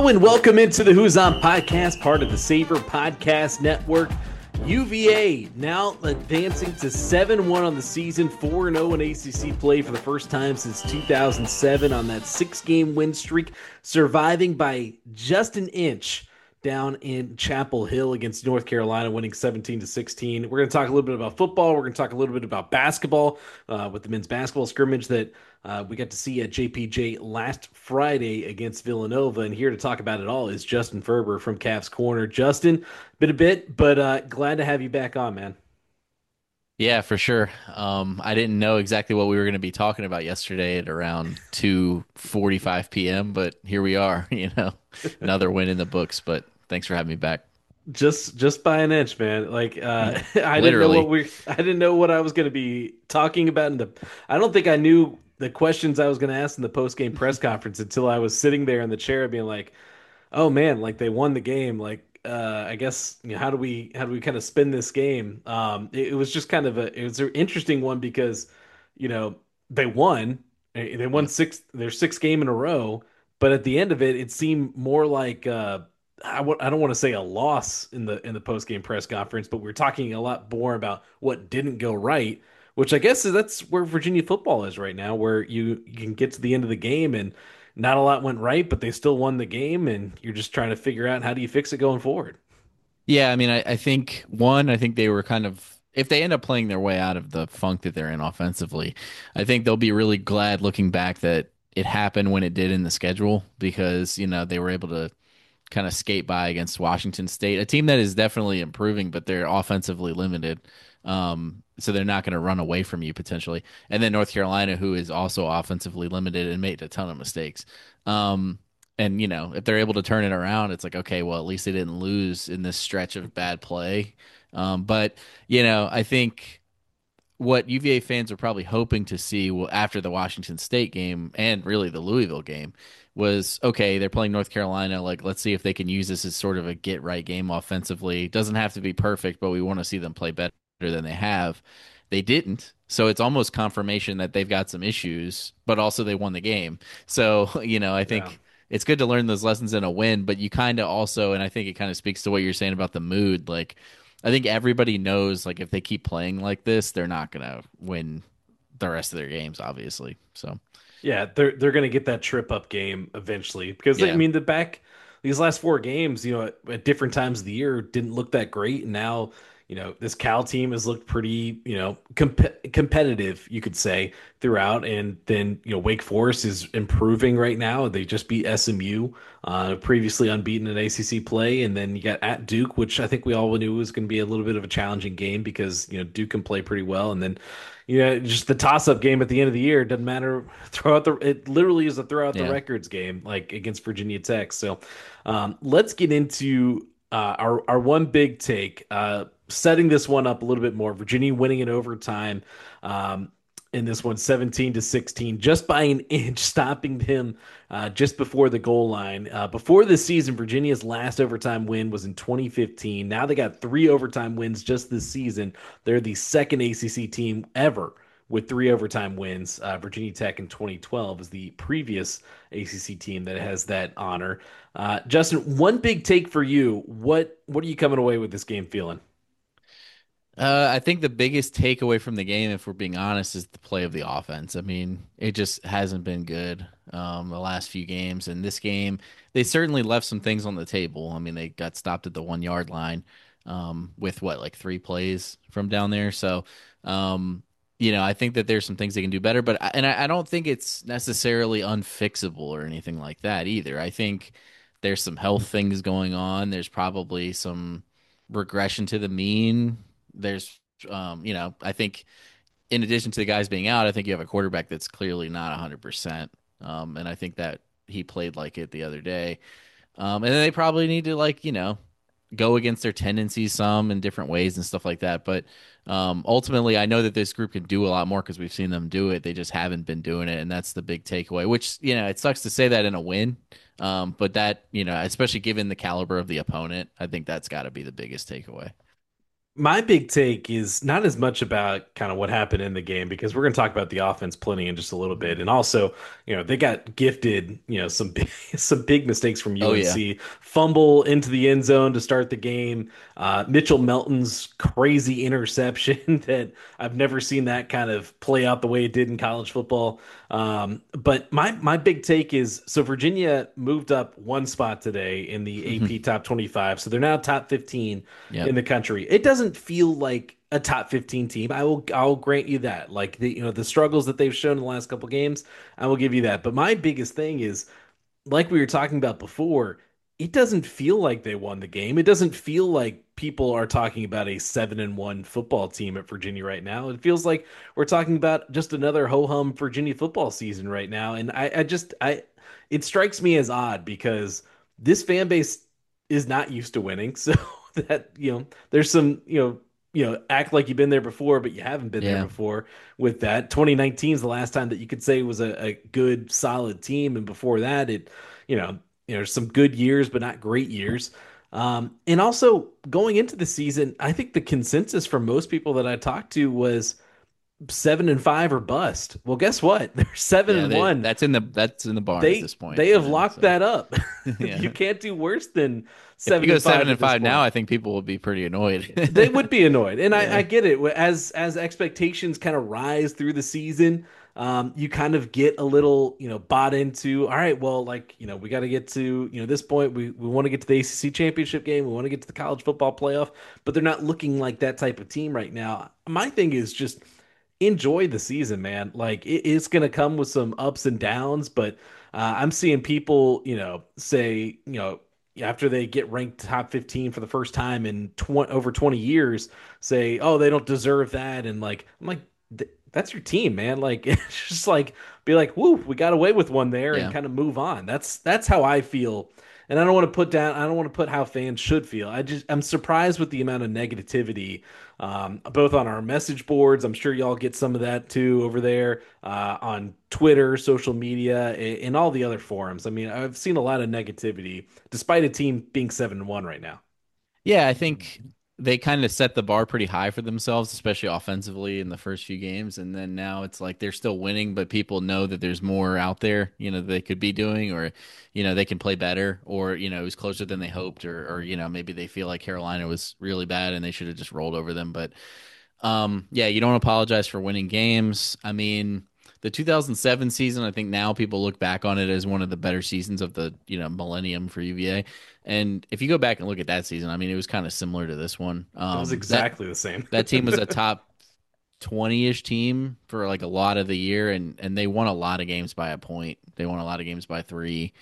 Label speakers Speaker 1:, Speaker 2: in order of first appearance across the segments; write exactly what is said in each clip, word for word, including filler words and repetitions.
Speaker 1: and welcome into the Who's On podcast, part of the Saber Podcast Network. U V A now advancing to seven one on the season, four and oh in A C C play for the first time since two thousand seven on that six-game win streak, surviving by just an inch down in Chapel Hill against North Carolina, winning seventeen to sixteen. We're going to talk a little bit about football. We're going to talk a little bit about basketball uh, with the men's basketball scrimmage that uh, we got to see at J P J last Friday against Villanova. And here to talk about it all is Justin Ferber from Cavs Corner. Justin, been a bit, but uh, glad to have you back on, man.
Speaker 2: Yeah, for sure. Um, I didn't know exactly what we were going to be talking about yesterday at around two forty-five p m, but here we are, you know, another win in the books, but thanks for having me back.
Speaker 1: Just just by an inch, man. Like uh, I didn't know what
Speaker 2: Literally.
Speaker 1: we I didn't know what I was going to be talking about in the I don't think I knew the questions I was going to ask in the post game press conference until I was sitting there in the chair being like, "Oh man, like they won the game. Like uh I guess, you know, how do we how do we kind of spin this game?" Um it, it was just kind of a it was an interesting one because, you know, they won. Eh, They won
Speaker 2: Yep.
Speaker 1: six their sixth game in a row, but at the end of it it seemed more like uh I w I don't want to say a loss in the in the post game press conference, but we're talking a lot more about what didn't go right, which I guess is that's where Virginia football is right now, where you, you can get to the end of the game and not a lot went right, but they still won the game, and you're just trying to figure out how do you fix it going forward.
Speaker 2: Yeah, I mean, I, I think one, I think they were kind of, if they end up playing their way out of the funk that they're in offensively, I think they'll be really glad looking back that it happened when it did in the schedule because, you know, they were able to kind of skate by against Washington State, a team that is definitely improving, but they're offensively limited. Um, so they're not going to run away from you potentially. And then North Carolina, who is also offensively limited and made a ton of mistakes. Um, and you know, if they're able to turn it around, it's like, okay, well, at least they didn't lose in this stretch of bad play. Um, but you know, I think what U V A fans are probably hoping to see after the Washington State game and really the Louisville game was okay, they're playing North Carolina. Like, let's see if they can use this as sort of a get right game offensively. It doesn't have to be perfect, but we want to see them play better than they have. They didn't. So it's almost confirmation that they've got some issues, but also they won the game. So, you know, I
Speaker 1: Yeah.
Speaker 2: think it's good to learn those lessons in a win, but you kind of also, and I think it kind of speaks to what you're saying about the mood. Like, I think everybody knows, like, if they keep playing like this, they're not going to win the rest of their games, obviously. So,
Speaker 1: Yeah, they're they're going to get that trip up game eventually because I
Speaker 2: yeah.
Speaker 1: mean the back these last four games, you know, at, at different times of the year didn't look that great, and now, you know, this Cal team has looked pretty, you know, comp competitive, you could say, throughout, and then, you know, Wake Forest is improving right now. They just beat S M U, uh, previously unbeaten in A C C play, and then you got at Duke, which I think we all knew was going to be a little bit of a challenging game because, you know, Duke can play pretty well, and then, you know, just the toss-up game at the end of the year doesn't matter. Throughout the, it literally is a throughout the
Speaker 2: Yeah.
Speaker 1: records game, like against Virginia Tech. So, um, let's get into uh, our our one big take, uh, setting this one up a little bit more. Virginia winning in overtime. Um, in this one, seventeen to sixteen, just by an inch, stopping him uh, just before the goal line. Uh, before this season, Virginia's last overtime win was in twenty fifteen. Now they got three overtime wins just this season. They're the second A C C team ever with three overtime wins. Uh, Virginia Tech in twenty twelve is the previous A C C team that has that honor. Uh, Justin, one big take for you. What what are you coming away with this game feeling?
Speaker 2: Uh, I think the biggest takeaway from the game, if we're being honest, is the play of the offense. I mean, it just hasn't been good um, the last few games. And this game, they certainly left some things on the table. I mean, they got stopped at the one yard line um, with what, like three plays from down there. So, um, you know, I think that there's some things they can do better. But and I, I don't think it's necessarily unfixable or anything like that either. I think there's some health things going on. There's probably some regression to the mean. There's, um, you know, I think in addition to the guys being out, I think you have a quarterback that's clearly not one hundred percent. Um, and I think that he played like it the other day. Um, and then they probably need to, like, you know, go against their tendencies some in different ways and stuff like that. But um, ultimately, I know that this group can do a lot more because we've seen them do it. They just haven't been doing it. And that's the big takeaway, which, you know, it sucks to say that in a win. Um, but that, you know, especially given the caliber of the opponent, I think that's got to be the biggest takeaway.
Speaker 1: My big take is not as much about kind of what happened in the game because we're going to talk about the offense plenty in just a little bit. And also, you know, they got gifted, you know, some big, some big mistakes from
Speaker 2: Oh yeah.
Speaker 1: U N C. Fumble into the end zone to start the game. Uh, Mitchell Melton's crazy interception that I've never seen that kind of play out the way it did in college football. Um, but my my big take is so Virginia moved up one spot today in the A P top twenty-five. So they're now top fifteen
Speaker 2: Yep.
Speaker 1: in the country. It doesn't feel like a top fifteen team. I will I'll grant you that. Like the you know the struggles that they've shown in the last couple games, I will give you that. But my biggest thing is like we were talking about before, it doesn't feel like they won the game. It doesn't feel like people are talking about a seven and one football team at Virginia right now. It feels like we're talking about just another ho-hum Virginia football season right now. And I, I just I it strikes me as odd because this fan base is not used to winning. So that, you know, there's some, you know, you know, act like you've been there before, but you haven't been there
Speaker 2: Yeah.
Speaker 1: before with that. twenty nineteen is the last time that you could say was a, a good, solid team. And before that, it, you know, you know, some good years, but not great years. Um, and also going into the season, I think the consensus for most people that I talked to was seven and five or bust. Well, guess what? They're seven
Speaker 2: Yeah,
Speaker 1: and
Speaker 2: they,
Speaker 1: one.
Speaker 2: that's in the that's in the barn at
Speaker 1: They
Speaker 2: this point,
Speaker 1: they
Speaker 2: you
Speaker 1: have
Speaker 2: know.
Speaker 1: locked
Speaker 2: So
Speaker 1: that up. You
Speaker 2: yeah.
Speaker 1: can't do worse than
Speaker 2: If they
Speaker 1: seven
Speaker 2: go
Speaker 1: and
Speaker 2: seven
Speaker 1: five
Speaker 2: and
Speaker 1: at this
Speaker 2: five now,
Speaker 1: point.
Speaker 2: I think people will be pretty
Speaker 1: They
Speaker 2: annoyed.
Speaker 1: would be annoyed, and I,
Speaker 2: Yeah.
Speaker 1: I get it. As as expectations kind of rise through the season, um, you kind of get a little, you know, bought into. All right, well, like you know, we got to get to you know this point. We we want to get to the A C C championship game. We want to get to the college football playoff, but they're not looking like that type of team right now. My thing is just enjoy the season, man. Like it, it's going to come with some ups and downs, but uh, I'm seeing people, you know, say, you know, after they get ranked top fifteen for the first time in twenty, over twenty years, say, oh, they don't deserve that. And like, I'm like, th- that's your team, man. Like, it's just like, be like, whoo, we got away with one there and
Speaker 2: Yeah.
Speaker 1: kind of move on. That's, that's how I feel. And I don't want to put down, I don't want to put how fans should feel. I just, I'm surprised with the amount of negativity um, both on our message boards. I'm sure y'all get some of that too over there uh, on Twitter, social media, and, and all the other forums. I mean, I've seen a lot of negativity despite a team being seven and one right now.
Speaker 2: Yeah, I think they kind of set the bar pretty high for themselves, especially offensively in the first few games. And then now it's like they're still winning, but people know that there's more out there, you know, they could be doing, or, you know, they can play better, or, you know, it was closer than they hoped, or, or, you know, maybe they feel like Carolina was really bad and they should have just rolled over them. But Um, yeah, you don't apologize for winning games. I mean, the two thousand seven season, I think now people look back on it as one of the better seasons of the, you know, millennium for U V A. And if you go back and look at that season, I mean, it was kind of similar to this one.
Speaker 1: It was
Speaker 2: Um, that
Speaker 1: exactly the same.
Speaker 2: that team was a top twenty-ish team for like a lot of the year, and and they won a lot of games by a point. They won a lot of games by three.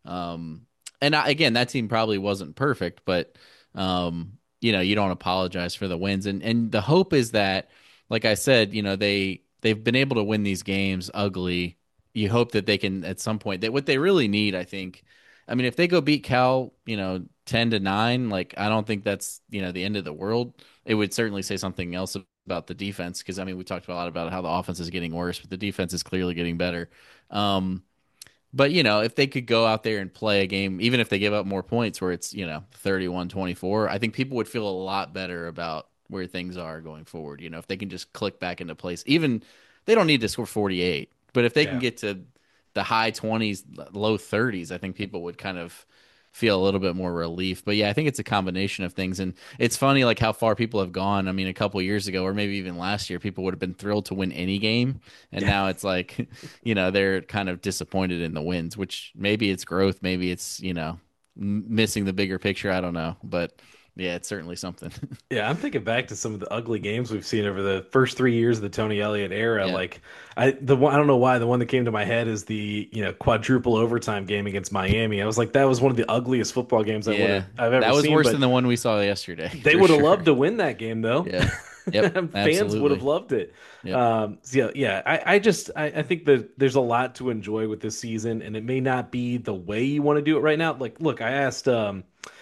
Speaker 2: Um, and I, again, that team probably wasn't perfect, but um, you know, you don't apologize for the wins, and and the hope is that, like I said, you know, they they've been able to win these games ugly. You hope that they can at some point. That what they really need, I think. I mean, if they go beat Cal, you know, ten to nine, like I don't think that's, you know, the end of the world. It would certainly say something else about the defense, because I mean we talked a lot about how the offense is getting worse, but the defense is clearly getting better. Um, but you know, if they could go out there and play a game, even if they give up more points, where it's, you know, thirty-one twenty-four, I think people would feel a lot better about where things are going forward. You know, if they can just click back into place, even they don't need to score forty-eight, but if they can
Speaker 1: Yeah.
Speaker 2: get to the high twenties, low thirties, I think people would kind of feel a little bit more relief. But yeah, I think it's a combination of things. And it's funny like how far people have gone. I mean, a couple years ago, or maybe even last year, people would have been thrilled to win any game. And
Speaker 1: Yeah.
Speaker 2: now it's like, you know, they're kind of disappointed in the wins, which maybe it's growth, maybe it's, you know, m- missing the bigger picture. I don't know. But yeah, it's certainly something.
Speaker 1: Yeah, I'm thinking back to some of the ugly games we've seen over the first three years of the Tony Elliott era.
Speaker 2: Yeah.
Speaker 1: Like, I the one I don't know why the one that came to my head is the you know quadruple overtime game against Miami. I was like, that was one of the ugliest football games I would
Speaker 2: Yeah.
Speaker 1: have I've ever
Speaker 2: That was
Speaker 1: seen.
Speaker 2: worse
Speaker 1: But
Speaker 2: than the one we saw yesterday,
Speaker 1: they
Speaker 2: for
Speaker 1: would have
Speaker 2: sure.
Speaker 1: loved to win that game, though.
Speaker 2: Yeah. Yep.
Speaker 1: Fans would have
Speaker 2: Absolutely.
Speaker 1: loved it.
Speaker 2: Yep.
Speaker 1: Um, so yeah, yeah. I, I just I, I think that there's a lot to enjoy with this season, and it may not be the way you want to do it right now. Like, look, I asked, um,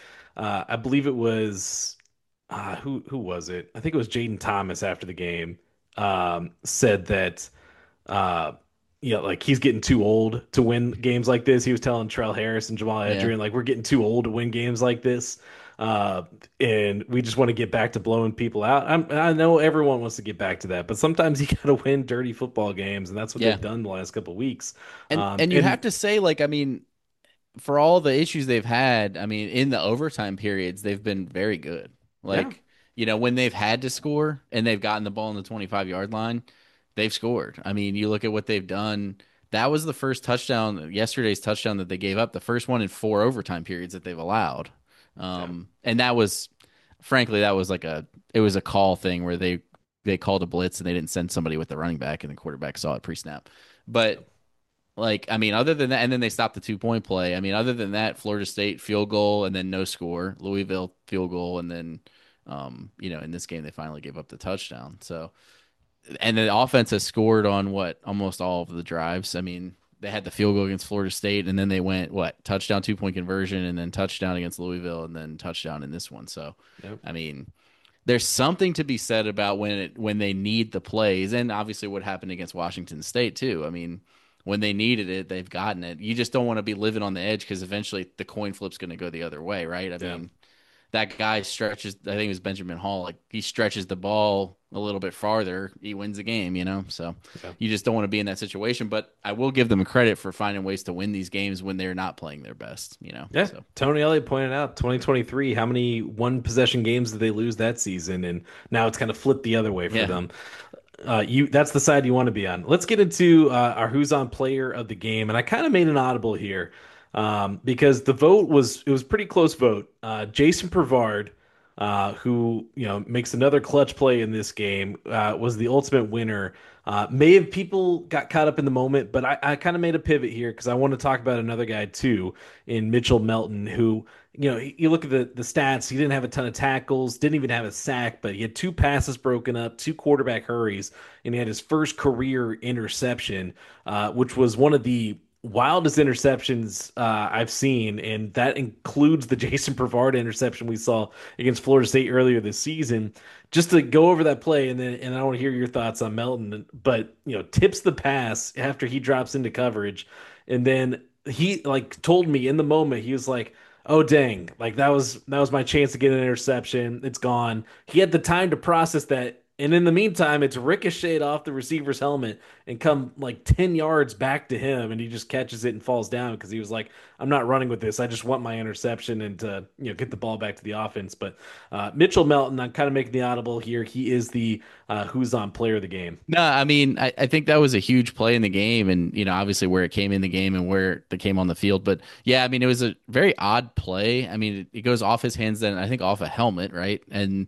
Speaker 1: uh, I believe it was, uh, who who was it? I think it was Jaden Thomas after the game, um, said that, uh, you know, like he's getting too old to win games like this. He was telling Trell Harris and Jamal
Speaker 2: Yeah.
Speaker 1: Adrian, like, we're getting too old to win games like this. uh, and we just want to get back to blowing people out. I'm, I know everyone wants to get back to that, but sometimes you got to win dirty football games, and that's what
Speaker 2: Yeah.
Speaker 1: they've done the last couple of weeks.
Speaker 2: And
Speaker 1: Um,
Speaker 2: and you have
Speaker 1: and
Speaker 2: to say, like, I mean, for all the issues they've had, I mean, in the overtime periods, they've been very good.
Speaker 1: yeah,
Speaker 2: Like, you know, when they've had to score and they've gotten the ball on the twenty-five yard line, they've scored. I mean, you look at what they've done. That was the first touchdown, yesterday's touchdown that they gave up, the first one in four overtime periods that they've allowed.
Speaker 1: yeah,
Speaker 2: Um, and that was, frankly, that was like a, it was a call thing where they, they called a blitz and they didn't send somebody with the running back and the quarterback saw it pre snap. But like, I mean, other than that, and then they stopped the two point play. I mean, other than that, Florida State field goal and then no score, Louisville field goal, and then, um, you know, in this game they finally gave up the touchdown. So, and the offense has scored on what almost all of the drives. I mean, they had the field goal against Florida State, and then they went what touchdown, two point conversion, and then touchdown against Louisville, and then touchdown in this one. So,
Speaker 1: yeah.
Speaker 2: I mean, there's something to be said about when it when they need the plays, and obviously what happened against Washington State too. I mean, when they needed it, they've gotten it. You just don't want to be living on the edge because eventually the coin flip's going to go the other way, right? I
Speaker 1: Yeah.
Speaker 2: mean, that guy stretches. I think it was Benjamin Hall. Like he stretches the ball a little bit farther, he wins the game. You know, so
Speaker 1: Yeah.
Speaker 2: you just don't want to be in that situation. But I will give them credit for finding ways to win these games when they're not playing their best. You know,
Speaker 1: Yeah,
Speaker 2: so
Speaker 1: Tony Elliott pointed out twenty twenty-three, how many one possession games did they lose that season? And now it's kind of flipped the other way for
Speaker 2: yeah.
Speaker 1: them. Uh, you that's the side you want to be on. Let's get into uh, our who's on player of the game, and I kind of made an audible here um, because the vote was it was a pretty close vote. Uh, Jason Provard, uh, who you know makes another clutch play in this game, uh, was the ultimate winner. Uh, may have people got caught up in the moment, but I, I kind of made a pivot here because I want to talk about another guy too in Mitchell Melton, who you know, you look at the the stats. He didn't have a ton of tackles, didn't even have a sack, but he had two passes broken up, two quarterback hurries, and he had his first career interception, uh, which was one of the wildest interceptions uh, I've seen, and that includes the Jason Provard interception we saw against Florida State earlier this season. Just to go over that play, and then and I want to hear your thoughts on Melton, but you know, tips the pass after he drops into coverage, and then he like told me in the moment he was like, oh dang, like that was that was my chance to get an interception. It's gone. He had the time to process that. And in the meantime, it's ricocheted off the receiver's helmet and come like ten yards back to him, and he just catches it and falls down because he was like, I'm not running with this. I just want my interception and to, you know, get the ball back to the offense. But uh, Mitchell Melton, I'm kind of making the audible here. He is the uh, who's on player of the game.
Speaker 2: No, I mean, I, I think that was a huge play in the game, and you know, obviously where it came in the game and where it came on the field. But yeah, I mean, it was a very odd play. I mean, it, it goes off his hands, then I think off a helmet, right? And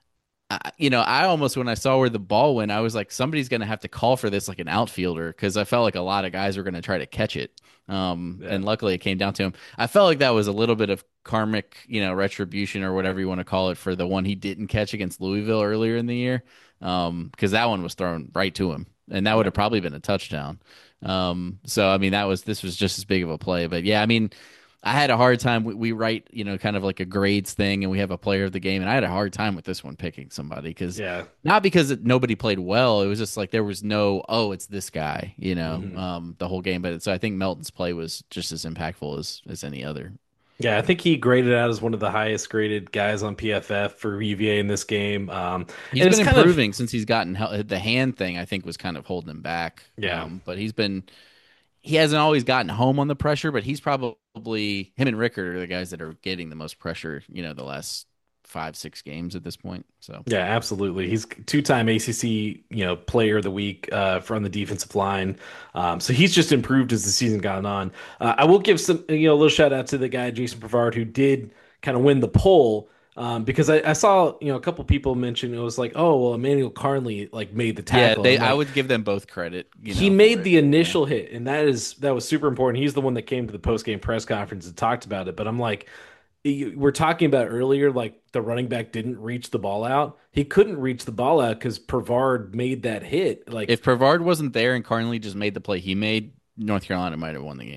Speaker 2: I, you know, I almost when I saw where the ball went, I was like, somebody's going to have to call for this like an outfielder because I felt like a lot of guys were going to try to catch it. Um,
Speaker 1: Yeah.
Speaker 2: and luckily it came down to him. I felt like that was a little bit of karmic, you know, retribution or whatever you want to call it for the one he didn't catch against Louisville earlier in the year. Um, because that one was thrown right to him, and that would
Speaker 1: Yeah.
Speaker 2: have probably been a touchdown. Um, so I mean, that was this was just as big of a play. But yeah, I mean, I had a hard time. We, we write, you know, kind of like a grades thing, and we have a player of the game, and I had a hard time with this one picking somebody because
Speaker 1: Yeah.
Speaker 2: not because it, nobody played well. It was just like there was no, oh, it's this guy, you know,
Speaker 1: Mhm.
Speaker 2: um, the whole game. But so I think Melton's play was just as impactful as as any other.
Speaker 1: Yeah, I think he graded out as one of the highest graded guys on P F F for U V A in this game. Um,
Speaker 2: He's
Speaker 1: and
Speaker 2: been
Speaker 1: it's kind of,
Speaker 2: improving since he's gotten hel- the hand thing. I think was kind of holding him back.
Speaker 1: yeah.
Speaker 2: Um, but he's been he hasn't always gotten home on the pressure, but he's probably him and Rickard are the guys that are getting the most pressure, you know, the last five, six games at this point. So
Speaker 1: Yeah, absolutely. He's two-time A C C, you know, player of the week uh, from the defensive line. Um, so he's just improved as the season gone on. Uh, I will give some, you know, a little shout out to the guy Jason Provard who did kind of win the poll um, because I, I saw, you know, a couple people mention it was like, oh, well, Emmanuel Carnley like made the
Speaker 2: yeah,
Speaker 1: tackle.
Speaker 2: they
Speaker 1: I'm
Speaker 2: I
Speaker 1: like,
Speaker 2: would give them both credit, you
Speaker 1: he
Speaker 2: know, for
Speaker 1: made
Speaker 2: it.
Speaker 1: the
Speaker 2: Yeah.
Speaker 1: initial hit, and that is that was super important. He's the one that came to the post-game press conference and talked about it. But I'm like, you- we're talking about earlier, like the running back didn't reach the ball out. He couldn't reach the ball out because Pavard made that hit. Like
Speaker 2: If Pavard wasn't there and Carnley just made the play he made, North Carolina might have won the game.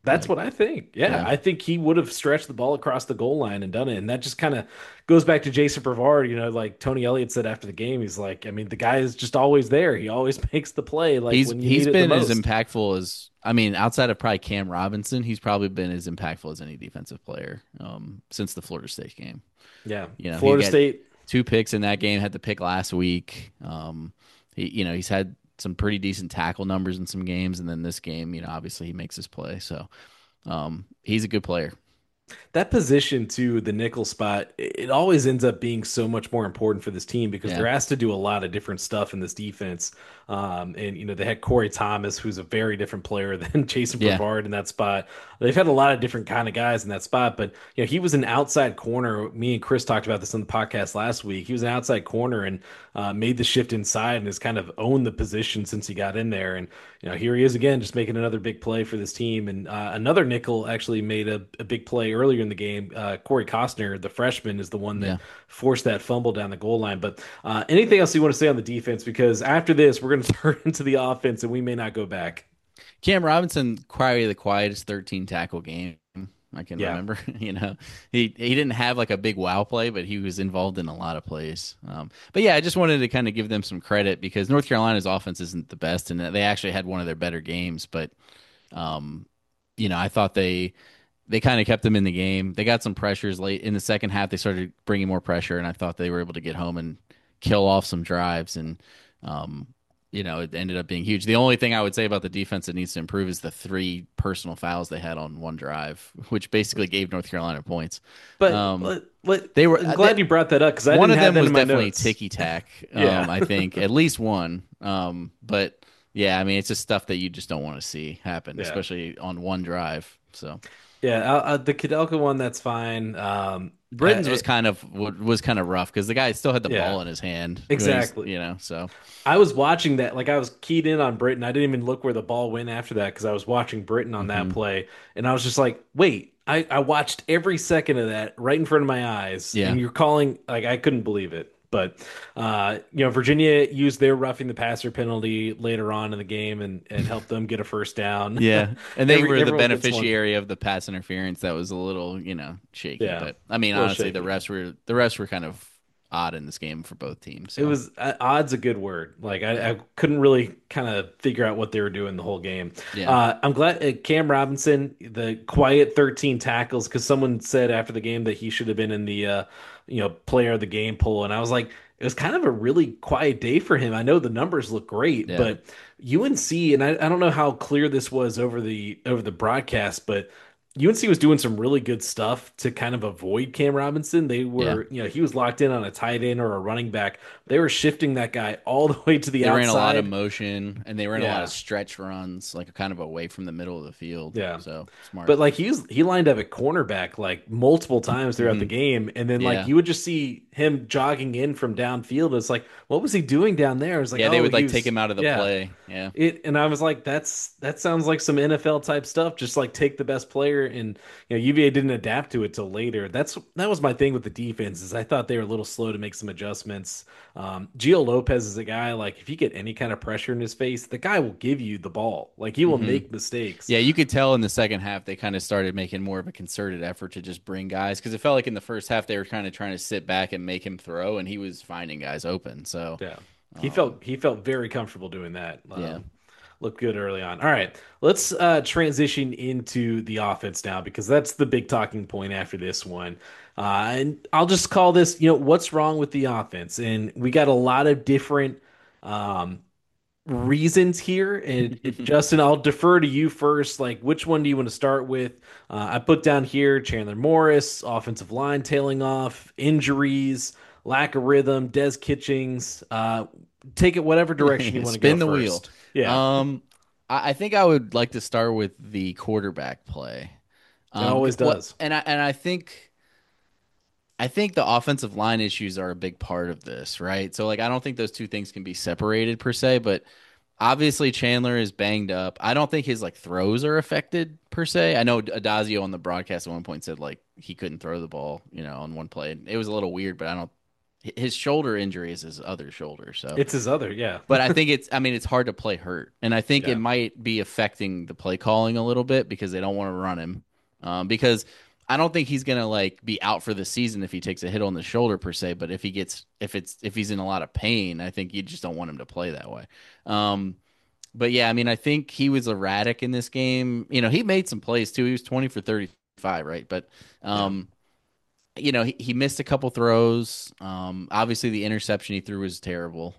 Speaker 1: That's
Speaker 2: Like,
Speaker 1: what I think. Yeah,
Speaker 2: yeah,
Speaker 1: I think he would have stretched the ball across the goal line and done it. And that just kind of goes back to Jason Brevard. You know, like Tony Elliott said after the game, he's like, I mean, the guy is just always there. He always makes the play like
Speaker 2: he's
Speaker 1: when you
Speaker 2: he's
Speaker 1: need it the
Speaker 2: been as
Speaker 1: most.
Speaker 2: impactful as I mean, outside of probably Cam Robinson, he's probably been as impactful as any defensive player um, since the Florida State game.
Speaker 1: Yeah.
Speaker 2: You know, he
Speaker 1: Florida
Speaker 2: got
Speaker 1: State.
Speaker 2: two picks in that game. Had the pick last week. Um, he, you know, he's had some pretty decent tackle numbers in some games, and then this game, you know, obviously he makes his play. So um, he's a good player.
Speaker 1: That position to the nickel spot, it always ends up being so much more important for this team because
Speaker 2: Yeah,
Speaker 1: they're asked to do a lot of different stuff in this defense. Um, and you know they had Corey Thomas, who's a very different player than Jason
Speaker 2: yeah,
Speaker 1: Brevard in that spot. They've had a lot of different kind of guys in that spot, but you know he was an outside corner. Me and Chris talked about this on the podcast last week. He was an outside corner and uh, made the shift inside and has kind of owned the position since he got in there. And you know here he is again, just making another big play for this team. And uh, another nickel actually made a, a big play earlier in the game. Uh, Corey Costner, the freshman, is the one that
Speaker 2: yeah.
Speaker 1: forced that fumble down the goal line. But uh, anything else you want to say on the defense? Because after this, we're going to turn into the offense, and we may not go back.
Speaker 2: Cam Robinson probably the quietest thirteen tackle game I can
Speaker 1: Yeah.
Speaker 2: remember. You know, he he didn't have like a big wow play, but he was involved in a lot of plays. Um, but yeah, I just wanted to kind of give them some credit because North Carolina's offense isn't the best, and they actually had one of their better games. But um, you know, I thought they they kind of kept them in the game. They got some pressures late in the second half. They started bringing more pressure, and I thought they were able to get home and kill off some drives. And um, you know, it ended up being huge. The only thing I would say about the defense that needs to improve is the three personal fouls they had on one drive, which basically gave North Carolina points.
Speaker 1: But
Speaker 2: Um,
Speaker 1: let, let,
Speaker 2: they were
Speaker 1: I'm
Speaker 2: they,
Speaker 1: glad you brought that up because I
Speaker 2: one
Speaker 1: didn't
Speaker 2: of
Speaker 1: have
Speaker 2: them
Speaker 1: that
Speaker 2: was
Speaker 1: in my
Speaker 2: definitely
Speaker 1: notes.
Speaker 2: ticky tack.
Speaker 1: Yeah.
Speaker 2: Um, I think at least one. Um, but yeah, I mean, it's just stuff that you just don't want to see happen,
Speaker 1: Yeah.
Speaker 2: especially on one drive. So.
Speaker 1: Yeah. Uh, uh, the Kudelka one, that's fine. Um, I,
Speaker 2: Britain's was
Speaker 1: I,
Speaker 2: kind of was kind of rough because the guy still had the
Speaker 1: yeah,
Speaker 2: ball in his hand. When he's,
Speaker 1: exactly.
Speaker 2: you know, so
Speaker 1: I was watching that, like I was keyed in on Britain. I didn't even look where the ball went after that because I was watching Britain on that
Speaker 2: hmm
Speaker 1: play, and I was just like, "Wait!" I I watched every second of that right in front of my eyes,
Speaker 2: yeah,
Speaker 1: and you're calling like I couldn't believe it. But uh, you know, Virginia used their roughing the passer penalty later on in the game and and helped them get a first down.
Speaker 2: yeah, and they
Speaker 1: Every
Speaker 2: were the
Speaker 1: everyone gets one.
Speaker 2: beneficiary of the pass interference that was a little, you know, shaky.
Speaker 1: Yeah,
Speaker 2: But I mean,
Speaker 1: a little
Speaker 2: honestly, the
Speaker 1: shaky.
Speaker 2: refs were the refs were kind of odd in this game for both teams.
Speaker 1: It
Speaker 2: So
Speaker 1: was uh, odd's a good word. Like I,
Speaker 2: yeah,
Speaker 1: I couldn't really kind of figure out what they were doing the whole game.
Speaker 2: yeah,
Speaker 1: Uh, I'm glad uh, Cam Robinson, the quiet thirteen tackles, because someone said after the game that he should have been in the uh, you know player of the game poll, and I was like, it was kind of a really quiet day for him. I know the numbers look great,
Speaker 2: yeah,
Speaker 1: but U N C, and I, I don't know how clear this was over the over the broadcast, but U N C was doing some really good stuff to kind of avoid Cam Robinson. They
Speaker 2: yeah.
Speaker 1: were, you know, he was locked in on a tight end or a running back. They were shifting that guy all the way to the
Speaker 2: They ran a lot of
Speaker 1: outside.
Speaker 2: motion and they ran a lot of
Speaker 1: Yeah.
Speaker 2: stretch runs, like kind of away from the middle of the field.
Speaker 1: Yeah.
Speaker 2: So smart.
Speaker 1: But like he's he lined up at cornerback like multiple times throughout the
Speaker 2: hmm
Speaker 1: game, and then like
Speaker 2: Yeah.
Speaker 1: you would just see him jogging in from downfield. It's like, what was he doing down there? It's like,
Speaker 2: Yeah, they
Speaker 1: oh,
Speaker 2: would
Speaker 1: he
Speaker 2: like take
Speaker 1: was,
Speaker 2: him out of the
Speaker 1: yeah.
Speaker 2: play. Yeah.
Speaker 1: It and I was like, that's that sounds like some N F L type stuff. Just like take the best player, and you know, U V A didn't adapt to it till later. That's that was my thing with the defense is I thought they were a little slow to make some adjustments. Um, Gio Lopez is a guy like if you get any kind of pressure in his face, the guy will give you the ball. Like he will
Speaker 2: hmm
Speaker 1: make mistakes.
Speaker 2: Yeah, you could tell in the second half they kind of started making more of a concerted effort to just bring guys because it felt like in the first half they were kind of trying to sit back and make him throw, and he was finding guys open. So,
Speaker 1: Yeah, he
Speaker 2: um,
Speaker 1: felt he felt very comfortable doing that.
Speaker 2: yeah,
Speaker 1: Um, looked good early on. All right, let's uh, transition into the offense now because that's the big talking point after this one. Uh, and I'll just call this, you know, what's wrong with the offense? And we got a lot of different um, reasons here. And it, Justin, I'll defer to you first. Like, which one do you want to start with? Uh, I put down here Chandler Morris, offensive line tailing off, injuries, lack of rhythm, Des Kitchings. Uh, take it whatever direction you want to go
Speaker 2: spin the wheel.
Speaker 1: first. Yeah,
Speaker 2: Um, I, I think I would like to start with the quarterback play.
Speaker 1: it
Speaker 2: Um,
Speaker 1: always
Speaker 2: what
Speaker 1: does.
Speaker 2: and I and I think I think the offensive line issues are a big part of this, right? So like I don't think those two things can be separated per se, but obviously Chandler is banged up. I don't think his like throws are affected per se. I know Adazio on the broadcast at one point said like he couldn't throw the ball, you know, on one play. It was a little weird, but I don't his shoulder injury is his other shoulder. So,
Speaker 1: It's his other, yeah.
Speaker 2: but I think it's, I mean, it's hard to play hurt. And I think it
Speaker 1: Yeah.
Speaker 2: might be affecting the play calling a little bit because they don't want to run him. Um, because I don't think he's going to like be out for the season if he takes a hit on the shoulder per se. But if he gets, if it's, if he's in a lot of pain, I think you just don't want him to play that way. Um, but yeah, I mean, I think he was erratic in this game. You know, he made some plays too. He was twenty for thirty-five, right? But,
Speaker 1: Yeah.
Speaker 2: um, you know, he, he missed a couple throws. Um, obviously, the interception he threw was terrible.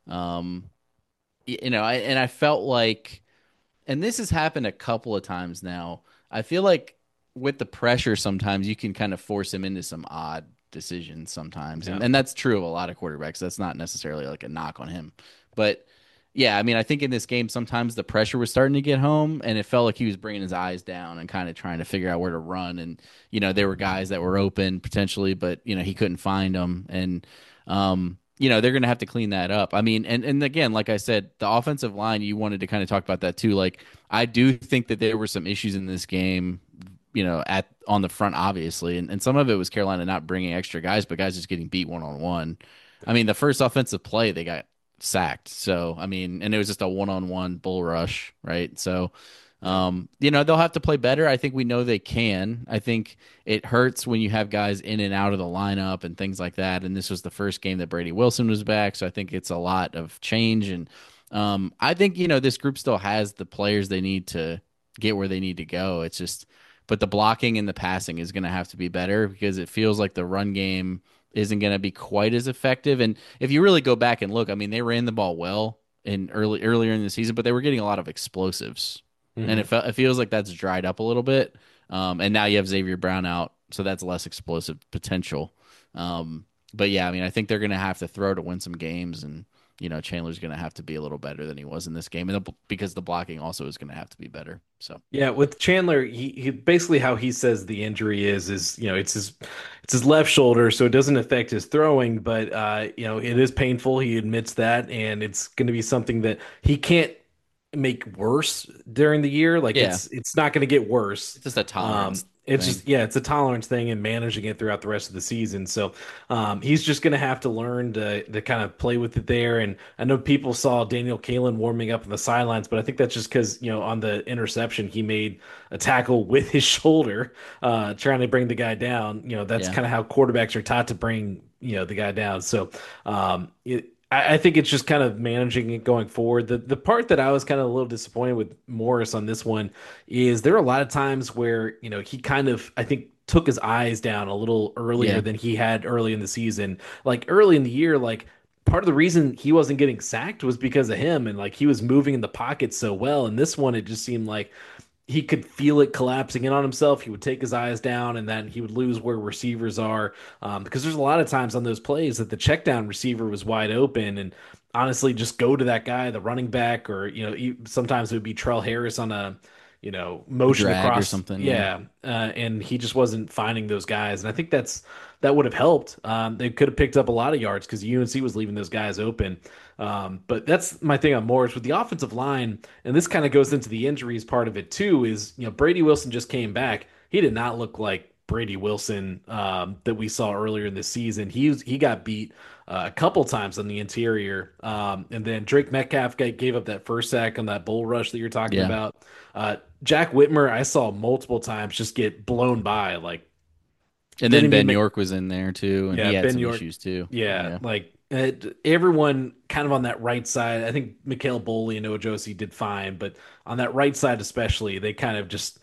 Speaker 2: Um, you know, I, and I felt like, and this has happened a couple of times now. I feel like with the pressure, sometimes you can kind of force him into some odd decisions sometimes,
Speaker 1: Yeah.
Speaker 2: and and that's true of a lot of quarterbacks. That's not necessarily like a knock on him, but yeah, I mean, I think in this game sometimes the pressure was starting to get home, and it felt like he was bringing his eyes down and kind of trying to figure out where to run. And you know, there were guys that were open potentially, but you know he couldn't find them, and um, you know they're going to have to clean that up. I mean, and and again, like I said, the offensive line. You wanted to kind of talk about that too. Like I do think that there were some issues in this game. You know, at on the front, obviously, and, and some of it was Carolina not bringing extra guys, but guys just getting beat one on one. I mean, the first offensive play they got sacked. So, I mean, and it was just a one-on-one bull rush, right? So,
Speaker 1: Yeah.
Speaker 2: um, you know, they'll have to play better. I think we know they can. I think it hurts when you have guys in and out of the lineup and things like that. And this was the first game that Brady Wilson was back, so I think it's a lot of change. And um, I think you know this group still has the players they need to get where they need to go. It's just, but the blocking and the passing is going to have to be better because it feels like the run game isn't going to be quite as effective. And if you really go back and look, I mean, they ran the ball well in early earlier in the season, but they were getting a lot of explosives, and it,
Speaker 1: Hmm.
Speaker 2: fe- it feels like that's dried up a little bit. Um, and now you have Xavier Brown out, so that's less explosive potential. Um, but yeah, I mean, I think they're going to have to throw to win some games, and you know, Chandler's going to have to be a little better than he was in this game, and the, because the blocking also is going to have to be better. So
Speaker 1: Yeah, with Chandler, he, he basically how he says the injury is is you know it's his it's his left shoulder, so it doesn't affect his throwing, but uh, you know it is painful. He admits that, and it's going to be something that he can't make worse during the year. Like
Speaker 2: yeah,
Speaker 1: it's it's not going to get worse.
Speaker 2: it's just a
Speaker 1: Um,
Speaker 2: tolerance
Speaker 1: it's
Speaker 2: thing.
Speaker 1: just yeah, it's a tolerance thing and managing it throughout the rest of the season. So um, he's just going to have to learn to to kind of play with it there. And I know people saw Daniel Kalen warming up on the sidelines, but I think that's just because you know on the interception he made a tackle with his shoulder, uh, trying to bring the guy down. You know that's
Speaker 2: Yeah,
Speaker 1: kind of how quarterbacks are taught to bring you know the guy down. So um, it, I, I think it's just kind of managing it going forward. The the part that I was kind of a little disappointed with Morris on this one is there are a lot of times where, you know, he kind of I think took his eyes down a little earlier
Speaker 2: yeah,
Speaker 1: than he had early in the season. Like early in the year, like part of the reason he wasn't getting sacked was because of him and like he was moving in the pocket so well. And this one it just seemed like he could feel it collapsing in on himself. He would take his eyes down, and then he would lose where receivers are. Um, because there's a lot of times on those plays that the check down receiver was wide open, and honestly, just go to that guy, the running back, or you know, e- sometimes it would be Trell Harris on a you know motion
Speaker 2: drag or
Speaker 1: across,
Speaker 2: something. Yeah,
Speaker 1: yeah, uh, and he just wasn't finding those guys, and I think that's that would have helped. Um, they could have picked up a lot of yards because U N C was leaving those guys open. Um, but that's my thing on Morris with the offensive line, and this kind of goes into the injuries part of it too. Is you know Brady Wilson just came back. He did not look like Brady Wilson um, that we saw earlier in the season. He was, he got beat uh, a couple times on the interior, um, and then Drake Metcalf got, gave up that first sack on that bull rush that you're talking
Speaker 2: yeah.
Speaker 1: about. Uh, Jack Whitmer, I saw multiple times just get blown by. Like
Speaker 2: And then
Speaker 1: didn't even
Speaker 2: Ben
Speaker 1: make
Speaker 2: York was in there too, and
Speaker 1: yeah,
Speaker 2: he had
Speaker 1: Ben
Speaker 2: some
Speaker 1: York.
Speaker 2: issues too.
Speaker 1: Yeah,
Speaker 2: Yeah.
Speaker 1: like it, everyone kind of on that right side. I think Mikhail Boley and Ojosi did fine, but on that right side especially, they kind of just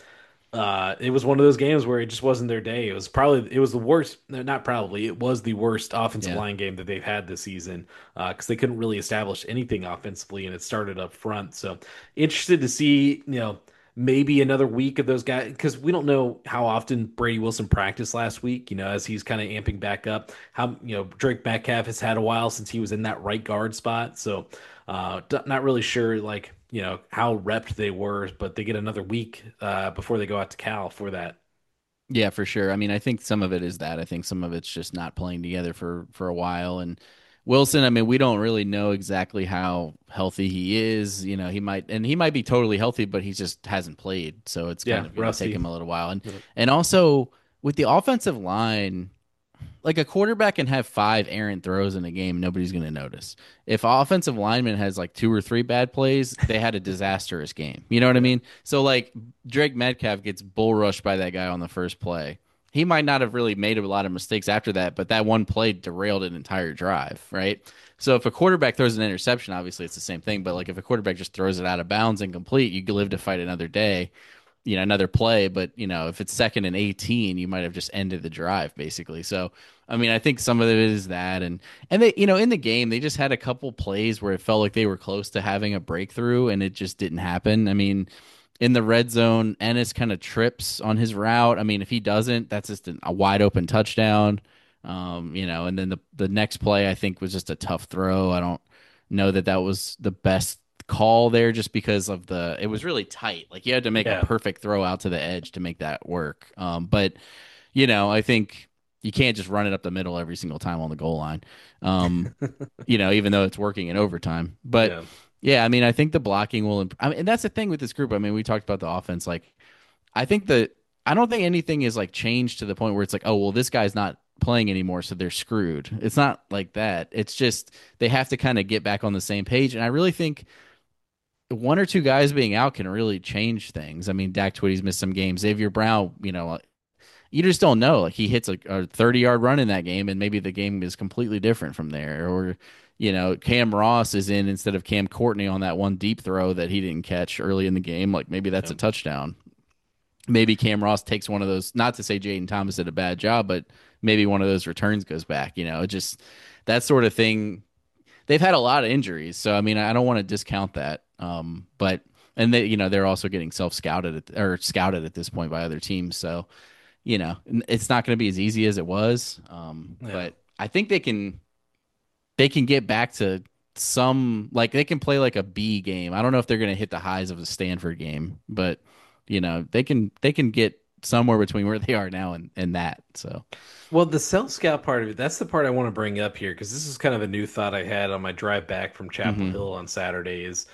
Speaker 1: uh it was one of those games where it just wasn't their day. It was probably it was the worst, no, not probably, it was the worst offensive
Speaker 2: Yeah.
Speaker 1: line game that they've had this season uh because they couldn't really establish anything offensively and it started up front. So interested to see, you know, maybe another week of those guys because we don't know how often Brady Wilson practiced last week, you know, as he's kind of amping back up. How, you know, Drake Metcalf has had a while since he was in that right guard spot. So, uh, d- not really sure, like, you know, how repped they were, but they get another week uh, before they go out to Cal for that.
Speaker 2: Yeah, for sure. I mean, I think some of it is that. I think some of it's just not playing together for for a while. And Wilson, I mean, we don't really know exactly how healthy he is. You know, he might and he might be totally healthy, but he just hasn't played, so it's kind
Speaker 1: Yeah,
Speaker 2: of going to take
Speaker 1: Rusty.
Speaker 2: him a little while. And
Speaker 1: Yep.
Speaker 2: and also with the offensive line. like a quarterback can have five errant throws in a game, nobody's going to notice. If offensive lineman has like two or three bad plays, they had a disastrous game. You know what I
Speaker 1: Yeah.
Speaker 2: mean? So like Drake Metcalf gets bull rushed by that guy on the first play. He might not have really made a lot of mistakes after that, but that one play derailed an entire drive, right? So if a quarterback throws an interception, obviously it's the same thing. But like if a quarterback just throws it out of bounds and complete, you live to fight another day, you know, another play. But you know, if it's second and eighteen, you might have just ended the drive basically. So I mean, I think some of it is that, and and they, you know, in the game they just had a couple plays where it felt like they were close to having a breakthrough, and it just didn't happen. I mean, in the red zone, Ennis kind of trips on his route. I mean, if he doesn't, that's just an, a wide open touchdown. Um, you know, and then the the next play I think was just a tough throw. I don't know that that was the best call there just because of the it was really tight. Like you had to make a
Speaker 1: Yeah.
Speaker 2: perfect throw out to the edge to make that work. Um, but you know, I think you can't just run it up the middle every single time on the goal line. Um, you know, even though it's working in overtime. But
Speaker 1: Yeah.
Speaker 2: yeah, I mean, I think the blocking will. Imp- I mean, and that's the thing with this group. I mean, we talked about the offense. Like, I think that I don't think anything is like changed to the point where it's like, oh, well, this guy's not playing anymore, so they're screwed. It's not like that. It's just they have to kind of get back on the same page. And I really think one or two guys being out can really change things. I mean, Dak Twitty's missed some games. Xavier Brown, you know, you just don't know. Like he hits a, a thirty yard run in that game, and maybe the game is completely different from there. Or, you know, Cam Ross is in instead of Cam Courtney on that one deep throw that he didn't catch early in the game. Like maybe that's
Speaker 1: Yeah.
Speaker 2: a touchdown. Maybe Cam Ross takes one of those. Not to say Jaden Thomas did a bad job, but maybe one of those returns goes back. You know, it just that sort of thing. They've had a lot of injuries, so I mean, I don't want to discount that. Um, but and they, you know, they're also getting self scouted or scouted at this point by other teams. So you know, it's not going to be as easy as it was. Um,
Speaker 1: Yeah.
Speaker 2: but I think they can they can get back to some like they can play like a B game. I don't know if they're going to hit the highs of a Stanford game, but you know, they can they can get somewhere between where they are now and, and that. So,
Speaker 1: Well, the self scout part of it, that's the part I want to bring up here because this is kind of a new thought I had on my drive back from Chapel
Speaker 2: hmm
Speaker 1: Hill on Saturday is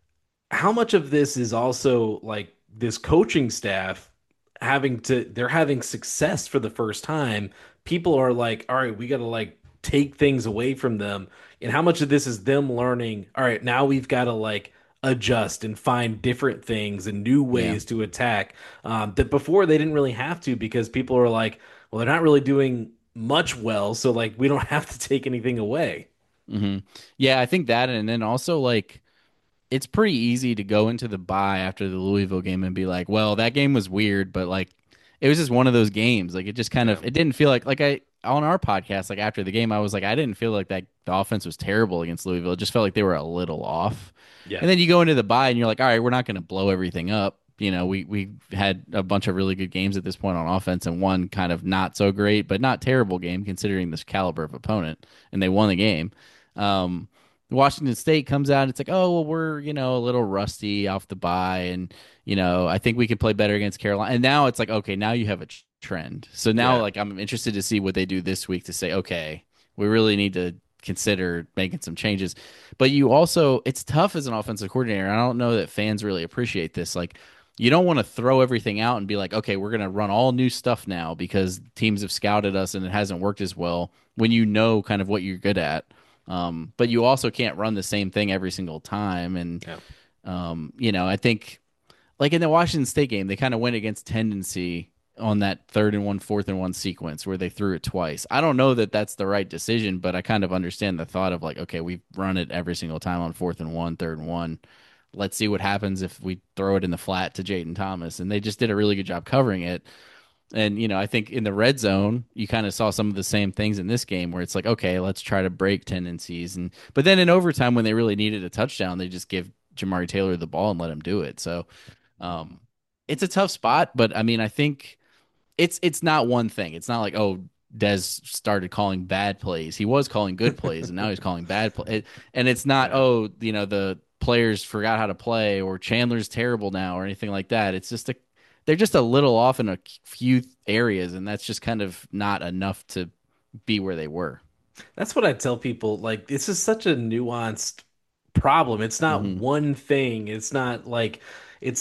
Speaker 1: how much of this is also like this coaching staff having to they're having success for the first time. People are like, all right, we got to like take things away from them. And how much of this is them learning, all right, now we've got to like adjust and find different things and new
Speaker 2: yeah.
Speaker 1: ways to attack um, that before they didn't really have to because people are like, well, they're not really doing much well, so like we don't have to take anything away.
Speaker 2: hmm Yeah, I think that, and then also like it's pretty easy to go into the bye after the Louisville game and be like, well, that game was weird, but like it was just one of those games. Like it just kind
Speaker 1: Yeah.
Speaker 2: of it didn't feel like like I on our podcast, like after the game, I was like, I didn't feel like that the offense was terrible against Louisville. It just felt like they were a little off.
Speaker 1: Yeah.
Speaker 2: And then you go into the bye and you're like, all right, we're not going to blow everything up. You know, we we had a bunch of really good games at this point on offense and one kind of not so great, but not terrible game considering this caliber of opponent, and they won the game. Um, Washington State comes out. And it's like, oh well, we're you know a little rusty off the bye, and you know I think we can play better against Carolina. And now it's like, okay, now you have a tr- trend. So now
Speaker 1: Yeah.
Speaker 2: like I'm interested to see what they do this week to say, okay, we really need to consider making some changes. But you also, it's tough as an offensive coordinator. I don't know that fans really appreciate this. Like, you don't want to throw everything out and be like, okay, we're going to run all new stuff now because teams have scouted us and it hasn't worked as well when you know kind of what you're good at. Um, but you also can't run the same thing every single time. And,
Speaker 1: Yeah.
Speaker 2: um, you know, I think like in the Washington State game, they kind of went against tendency on that third and one, fourth and one sequence where they threw it twice. I don't know that that's the right decision, but I kind of understand the thought of like, okay, we've run it every single time on fourth and one, third and one. Let's see what happens if we throw it in the flat to Jayden Thomas. And they just did a really good job covering it. And, you know, I think in the red zone, you kind of saw some of the same things in this game where it's like, okay, let's try to break tendencies. And, but then in overtime, when they really needed a touchdown, they just give Jamari Taylor the ball and let him do it. So, um, it's a tough spot, but I mean, I think it's it's not one thing. It's not like oh, Dez started calling bad plays. He was calling good plays, and now he's calling bad plays. And it's not
Speaker 1: Yeah.
Speaker 2: oh, you know, the players forgot how to play or Chandler's terrible now or anything like that. It's just a they're just a little off in a few areas, and that's just kind of not enough to be where they were.
Speaker 1: That's what I tell people. Like, this is such a nuanced problem. It's not
Speaker 2: hmm
Speaker 1: one thing. It's not like it's.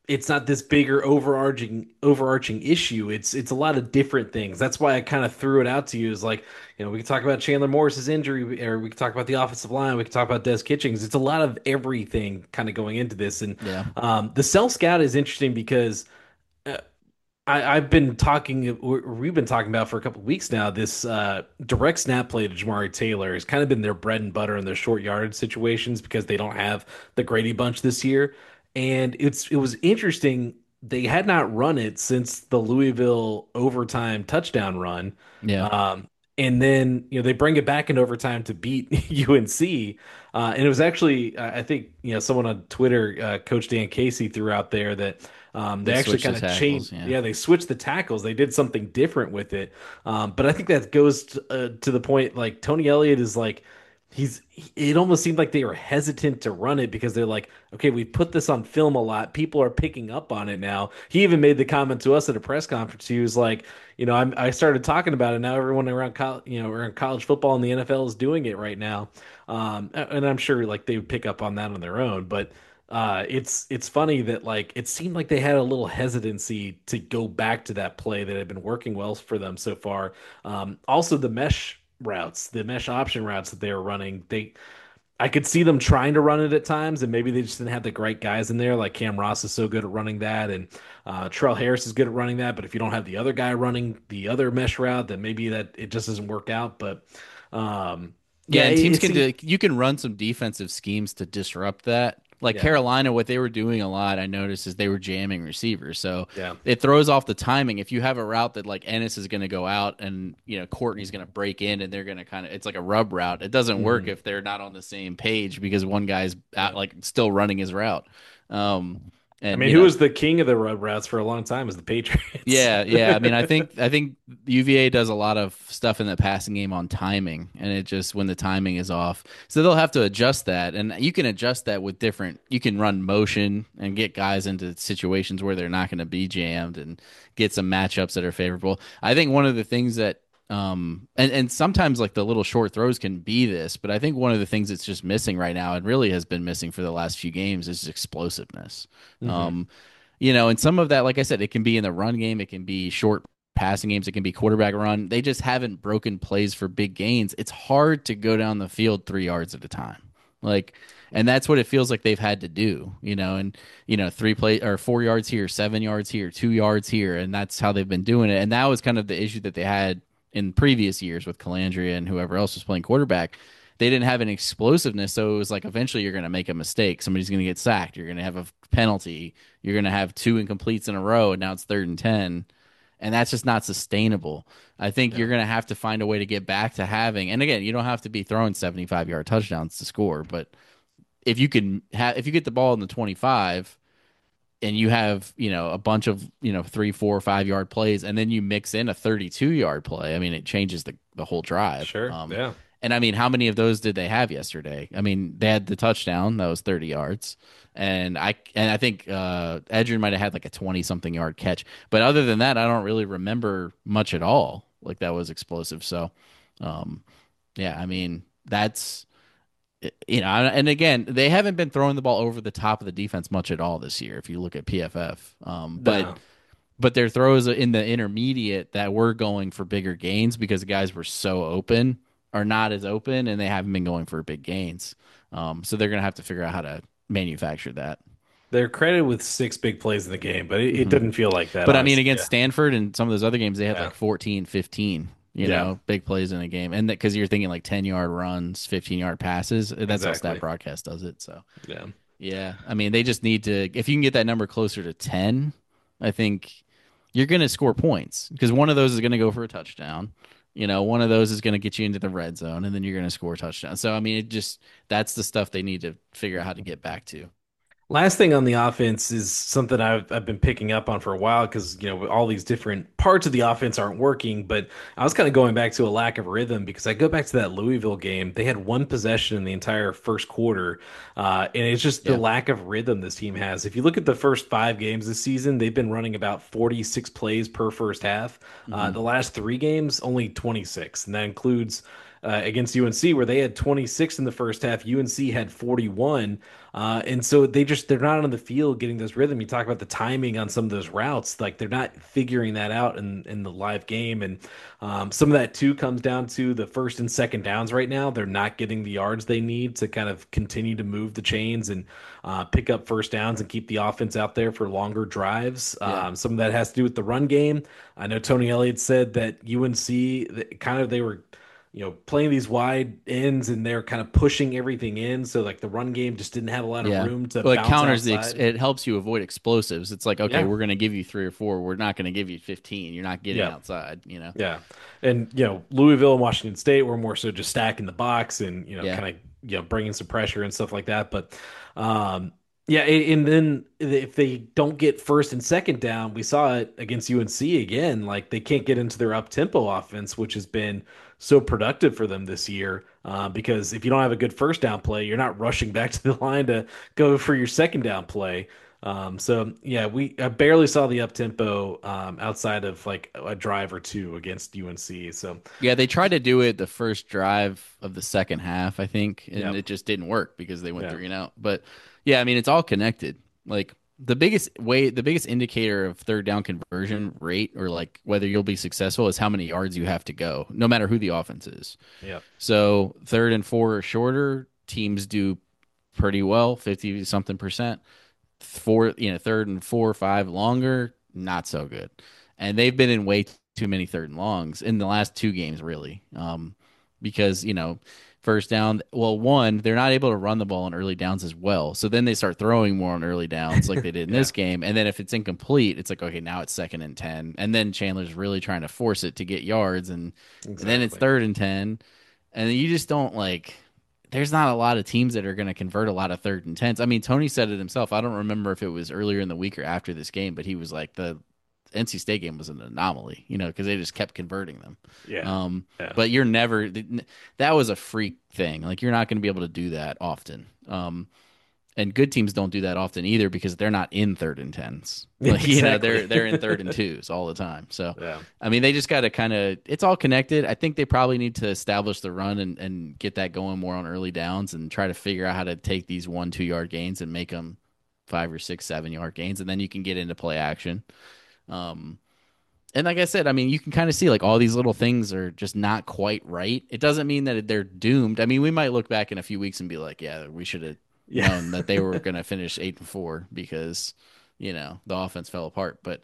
Speaker 1: it's not this bigger overarching overarching issue. It's it's a lot of different things. That's why I kind of threw it out to you as like, you know, we can talk about Chandler Morris's injury, or we can talk about the offensive line, we can talk about Des Kitchings. It's a lot of everything kind of going into this. And
Speaker 2: Yeah.
Speaker 1: um, the self scout is interesting because uh, I, I've been talking, we've been talking about for a couple of weeks now. This uh, direct snap play to Jamari Taylor has kind of been their bread and butter in their short yardage situations because they don't have the Grady Bunch this year. And it's it was interesting. They had not run it since the Louisville overtime touchdown run.
Speaker 2: Yeah.
Speaker 1: Um, and then, you know, they bring it back in overtime to beat U N C. Uh, and it was actually, uh, I think, you know, someone on Twitter, uh, Coach Dan Casey, threw out there that um, they
Speaker 2: They
Speaker 1: actually
Speaker 2: switched the
Speaker 1: kind of changed.
Speaker 2: tackles. Yeah.
Speaker 1: Yeah, they switched the tackles. They did something different with it. Um, but I think that goes to, uh, to the point like Tony Elliott is like, he's, it almost seemed like they were hesitant to run it because they're like, okay, we put this on film a lot. People are picking up on it now. He even made the comment to us at a press conference. He was like, you know, I'm, I started talking about it. Now everyone around, college, you know, around college football and the N F L is doing it right now. Um, and I'm sure like they would pick up on that on their own, but uh, it's it's funny that like it seemed like they had a little hesitancy to go back to that play that had been working well for them so far. Um, also, the mesh routes, the mesh option routes that they were running, they I could see them trying to run it at times, and maybe they just didn't have the right guys in there. Like Cam Ross is so good at running that, and uh, Terrell Harris is good at running that. But if you don't have the other guy running the other mesh route, then maybe that it just doesn't work out. But um,
Speaker 2: Yeah,
Speaker 1: yeah,
Speaker 2: and
Speaker 1: it,
Speaker 2: teams
Speaker 1: it
Speaker 2: can
Speaker 1: seems
Speaker 2: do, you can run some defensive schemes to disrupt that. Like
Speaker 1: yeah,
Speaker 2: Carolina, what they were doing a lot, I noticed, is they were jamming receivers. So
Speaker 1: yeah.
Speaker 2: it throws off the timing. If you have a route that like Ennis is going to go out and you know Courtney's going to break in and they're going to kind of it's like a rub route. It doesn't work
Speaker 1: Mhm.
Speaker 2: if they're not on the same page because one guy's out,
Speaker 1: Yeah.
Speaker 2: like still running his route. Um,
Speaker 1: I
Speaker 2: and
Speaker 1: mean,
Speaker 2: you
Speaker 1: who
Speaker 2: know
Speaker 1: was the king of the rub routes for a long time was the Patriots.
Speaker 2: yeah, yeah. I mean, I think I think U V A does a lot of stuff in the passing game on timing, and it just when the timing is off, so they'll have to adjust that, and you can adjust that with different. You can run motion and get guys into situations where they're not going to be jammed, and get some matchups that are favorable. I think one of the things that um and and sometimes like the little short throws can be this, but I think one of the things that's just missing right now and really has been missing for the last few games is explosiveness.
Speaker 1: hmm
Speaker 2: Um, you know, and some of that, like I said, it can be in the run game, it can be short passing games, it can be quarterback run. They just haven't broken plays for big gains. It's hard to go down the field three yards at a time. Like, and that's what it feels like they've had to do, you know, and, you know, three play or four yards here, seven yards here, two yards here. And that's how they've been doing it. And that was kind of the issue that they had in previous years with Calandria and whoever else was playing quarterback. They didn't have an explosiveness. So it was like eventually you're going to make a mistake. Somebody's going to get sacked. You're going to have a penalty. You're going to have two incompletes in a row. And now it's third and ten. And that's just not sustainable. I think
Speaker 1: Yeah,
Speaker 2: you're going to have to find a way to get back to having, and again, you don't have to be throwing seventy-five yard touchdowns to score, but if you can have, if you get the ball in the twenty-five and you have, you know, a bunch of, you know, three, four, five yard plays, and then you mix in a thirty-two yard play, I mean, it changes the, the whole drive.
Speaker 1: sure.
Speaker 2: Um,
Speaker 1: Yeah.
Speaker 2: and I mean, how many of those did they have yesterday? I mean, they had the touchdown that was thirty yards, and I and I think uh, Edgerrin might have had like a twenty something yard catch. But other than that, I don't really remember much at all. Like that was explosive. So, um, yeah, I mean, that's you know, and again, they haven't been throwing the ball over the top of the defense much at all this year. If you look at P F F, um, but
Speaker 1: No.
Speaker 2: but their throws in the intermediate that were going for bigger gains because the guys were so open are not as open, and they haven't been going for big gains. Um, so they're gonna have to figure out how to manufacture that.
Speaker 1: They're credited with six big plays in the game, but it, it
Speaker 2: hmm
Speaker 1: didn't feel like that,
Speaker 2: But I mean,
Speaker 1: honestly.
Speaker 2: against
Speaker 1: Yeah.
Speaker 2: Stanford and some of those other games, they had
Speaker 1: Yeah.
Speaker 2: like fourteen, fifteen, you
Speaker 1: Yeah.
Speaker 2: know, big plays in a game. And that because you're thinking like ten yard runs, fifteen yard passes. That's how Stat
Speaker 1: Exactly.
Speaker 2: Broadcast does it. So,
Speaker 1: Yeah.
Speaker 2: yeah. I mean, they just need to, if you can get that number closer to ten, I think you're going to score points because one of those is going to go for a touchdown. You know, one of those is going to get you into the red zone, and then you're going to score a touchdown. So, I mean, it just, that's the stuff they need to figure out how to get back to.
Speaker 1: Last thing on the offense is something I've I've been picking up on for a while because you know all these different parts of the offense aren't working. But I was kind of going back to a lack of rhythm because I go back to that Louisville game. They had one possession in the entire first quarter, uh, and it's just the
Speaker 2: Yeah.
Speaker 1: lack of rhythm this team has. If you look at the first five games this season, they've been running about forty-six plays per first half. Uh,
Speaker 2: hmm
Speaker 1: the last three games, only twenty-six, and that includes uh, against U N C, where they had twenty-six in the first half. U N C had forty-one. Uh, and so they just they're not on the field getting this rhythm. You talk about the timing on some of those routes, like they're not figuring that out in in the live game, and um, some of that too comes down to the first and second downs. Right now, they're not getting the yards they need to kind of continue to move the chains and uh, pick up first downs and keep the offense out there for longer drives.
Speaker 2: Yeah.
Speaker 1: Um, some of that has to do with the run game. I know Tony Elliott said that U N C kind of they were you know, playing these wide ends and they're kind of pushing everything in. So like the run game just didn't have a lot of
Speaker 2: Yeah.
Speaker 1: room to
Speaker 2: Well, it
Speaker 1: bounce
Speaker 2: counters the ex
Speaker 1: outside.
Speaker 2: it helps you avoid explosives. It's like, okay,
Speaker 1: Yeah.
Speaker 2: we're going to give you three or four. We're not going to give you fifteen. You're not getting
Speaker 1: Yeah.
Speaker 2: outside, you know?
Speaker 1: Yeah. And, you know, Louisville and Washington State were more so just stacking the box and, you know,
Speaker 2: Yeah.
Speaker 1: kind of, you know, bringing some pressure and stuff like that. But, um, yeah, a- and then if they don't get first and second down, we saw it against U N C again. Like they can't get into their up tempo offense, which has been so productive for them this year. Uh, because if you don't have a good first down play, you're not rushing back to the line to go for your second down play. Um, so yeah, we I barely saw the up tempo um, outside of like a drive or two against U N C. So
Speaker 2: Yeah, they tried to do it the first drive of the second half, I think, and
Speaker 1: yeah,
Speaker 2: it just didn't work because they went
Speaker 1: yeah,
Speaker 2: three and out. But yeah, I mean, it's all connected. Like the biggest way, the biggest indicator of third down conversion rate or like whether you'll be successful is how many yards you have to go, no matter who the offense is.
Speaker 1: yeah,
Speaker 2: So third and four or shorter, teams do pretty well, fifty something percent. Four, you know, third and four or five longer, not so good. And they've been in way too many third and longs in the last two games, really. Um, because, you know, first down, well, one, they're not able to run the ball on early downs as well. So then they start throwing more on early downs like they did in
Speaker 1: yeah,
Speaker 2: this game. And then if it's incomplete, it's like, okay, now it's second and ten. And then Chandler's really trying to force it to get yards. And, and then it's
Speaker 1: exactly.
Speaker 2: third and ten. And you just don't like there's not a lot of teams that are going to convert a lot of third and tens. I mean, Tony said it himself. I don't remember if it was earlier in the week or after this game, but he was like the N C State game was an anomaly, you know, because they just kept converting them.
Speaker 1: Yeah,
Speaker 2: Um,
Speaker 1: yeah,
Speaker 2: but you're never that was a freak thing. Like you're not going to be able to do that often. Um, and good teams don't do that often either because they're not in third and tens. Like you know,
Speaker 1: exactly.
Speaker 2: they're they're in third and twos all the time. So
Speaker 1: Yeah,
Speaker 2: I mean, they just got to kind of it's all connected. I think they probably need to establish the run and and get that going more on early downs and try to figure out how to take these one two yard gains and make them five or six seven yard gains, and then you can get into play action. Um, and like I said, I mean, you can kind of see like all these little things are just not quite right. It doesn't mean that they're doomed. I mean, we might look back in a few weeks and be like, yeah, we should have
Speaker 1: yeah.
Speaker 2: known that they were going to finish eight and four because you know the offense fell apart. But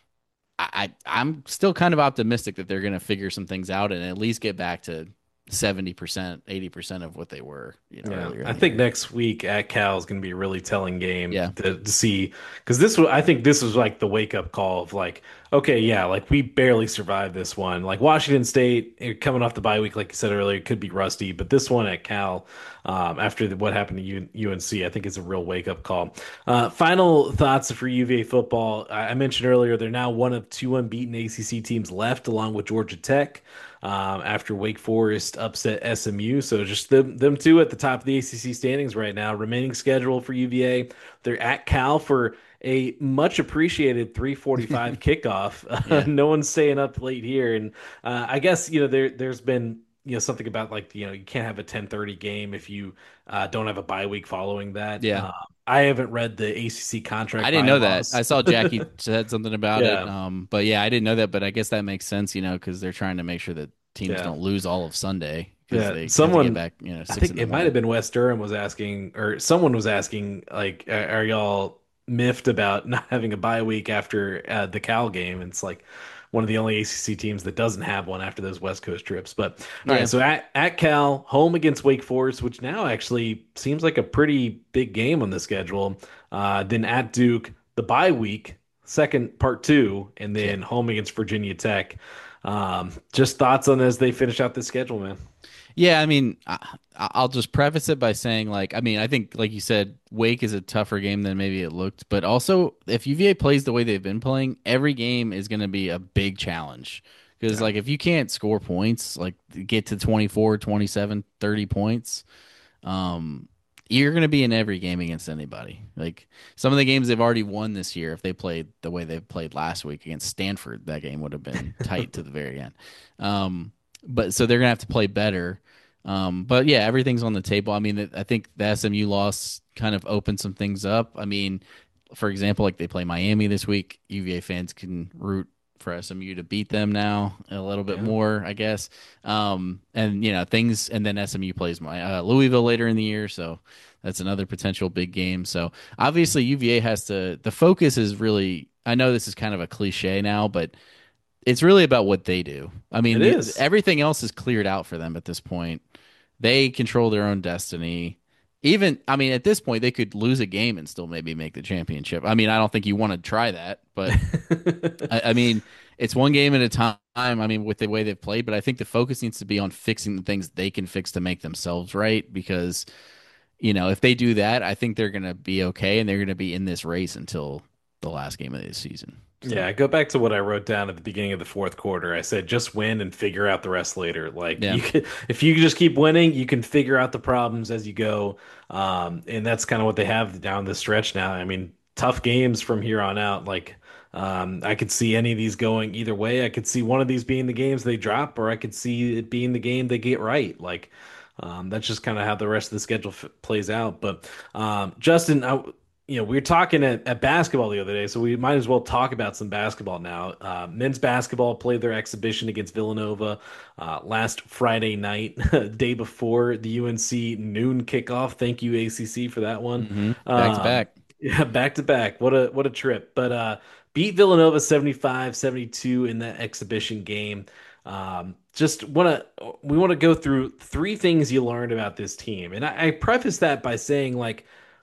Speaker 2: I, I I'm still kind of optimistic that they're going to figure some things out and at least get back to seventy percent, eighty percent of what they were, you know,
Speaker 1: Yeah,
Speaker 2: earlier in
Speaker 1: I
Speaker 2: the
Speaker 1: think
Speaker 2: year.
Speaker 1: next week at Cal is going to be a really telling game
Speaker 2: Yeah,
Speaker 1: to, to see because this was I think this was like the wake up call of like okay yeah like we barely survived this one like Washington State eh, coming off the bye week like you said earlier could be rusty but this one at Cal um, after the, what happened to U, UNC I think is a real wake up call. Uh, final thoughts for U V A football. I, I mentioned earlier they're now one of two unbeaten A C C teams left along with Georgia Tech um, after Wake Forest upset S M U. So just them, them two at the top of the A C C standings right now. Remaining schedule for U V A, they're at Cal for a much appreciated three forty-five kickoff. Uh,
Speaker 2: yeah,
Speaker 1: no one's staying up late here, and uh, I guess you know there there's been you know something about like you know you can't have a ten thirty game if you uh, don't have a bye week following that.
Speaker 2: yeah.
Speaker 1: Uh, I haven't read the A C C
Speaker 2: I
Speaker 1: contract
Speaker 2: didn't know that. I
Speaker 1: bylaws.
Speaker 2: saw Jackie said something about it.
Speaker 1: Yeah,
Speaker 2: Um, but yeah, I didn't know that. But I guess that makes sense, you know, because they're trying to make sure that teams
Speaker 1: yeah.
Speaker 2: don't lose all of Sunday because
Speaker 1: Yeah,
Speaker 2: they have to get
Speaker 1: someone,
Speaker 2: back, you know,
Speaker 1: I
Speaker 2: six in
Speaker 1: think
Speaker 2: the
Speaker 1: it might have
Speaker 2: morning.
Speaker 1: been Wes Durham was asking, or someone was asking, like, are are y'all miffed about not having a bye week after uh, the Cal game? And it's like one of the only A C C teams that doesn't have one after those West Coast trips. But all right,
Speaker 2: Yeah,
Speaker 1: so at, at Cal, home against Wake Forest, which now actually seems like a pretty big game on the schedule. Uh, then at Duke, the bye week, second part two, and
Speaker 2: yeah.
Speaker 1: then home against Virginia Tech. Um, just thoughts on as they finish out the schedule, man.
Speaker 2: Yeah, I mean, I, I'll just preface it by saying, like, I mean, I think, like you said, Wake is a tougher game than maybe it looked. But also, if U V A plays the way they've been playing, every game is going to be a big challenge. Because,
Speaker 1: Yeah.
Speaker 2: like, if you can't score points, like, get to twenty-four, twenty-seven, thirty points, um, you're going to be in every game against anybody. Like, some of the games they've already won this year, if they played the way they played last week against Stanford, that game would have been tight to the very end. Um, but so they're gonna have to play better. Um, but yeah, everything's on the table. I mean, I think the S M U loss kind of opened some things up. I mean, for example, like they play Miami this week. U V A fans can root for S M U to beat them now a little bit
Speaker 1: Yeah.
Speaker 2: more, I guess. Um, and you know things, and then S M U plays my uh, Louisville later in the year, so that's another potential big game. So obviously U V A has to. The focus is really. I know this is kind of a cliche now, but it's really about what they do. I mean,
Speaker 1: It
Speaker 2: the,
Speaker 1: is.
Speaker 2: everything else is cleared out for them at this point. They control their own destiny. Even, I mean, at this point, they could lose a game and still maybe make the championship. I mean, I don't think you want to try that, but I, I mean, it's one game at a time. I mean, with the way they've played, but I think the focus needs to be on fixing the things they can fix to make themselves right. Because, you know, if they do that, I think they're going to be okay and they're going to be in this race until the last game of the season. So,
Speaker 1: Yeah, go back to what I wrote down at the beginning of the fourth quarter. I said just win and figure out the rest later. Like
Speaker 2: yeah.
Speaker 1: you can, if you just keep winning, you can figure out the problems as you go. Um, and that's kind of what they have down the stretch now. I mean, tough games from here on out. Like um, I could see any of these going either way. I could see one of these being the games they drop, or I could see it being the game they get right. Like um, that's just kind of how the rest of the schedule f plays out. But um, Justin, I, you know, we were talking at, at basketball the other day, so we might as well talk about some basketball now. Uh, men's basketball played their exhibition against Villanova uh, last Friday night, day before the U N C noon kickoff. Thank you, A C C, for that one.
Speaker 2: hmm Back to
Speaker 1: Um,
Speaker 2: back.
Speaker 1: yeah, back to back. What a what a trip. But uh, beat Villanova seventy-five seventy-two in that exhibition game. Um, just want to we want to go through three things you learned about this team, and I, I preface that by saying like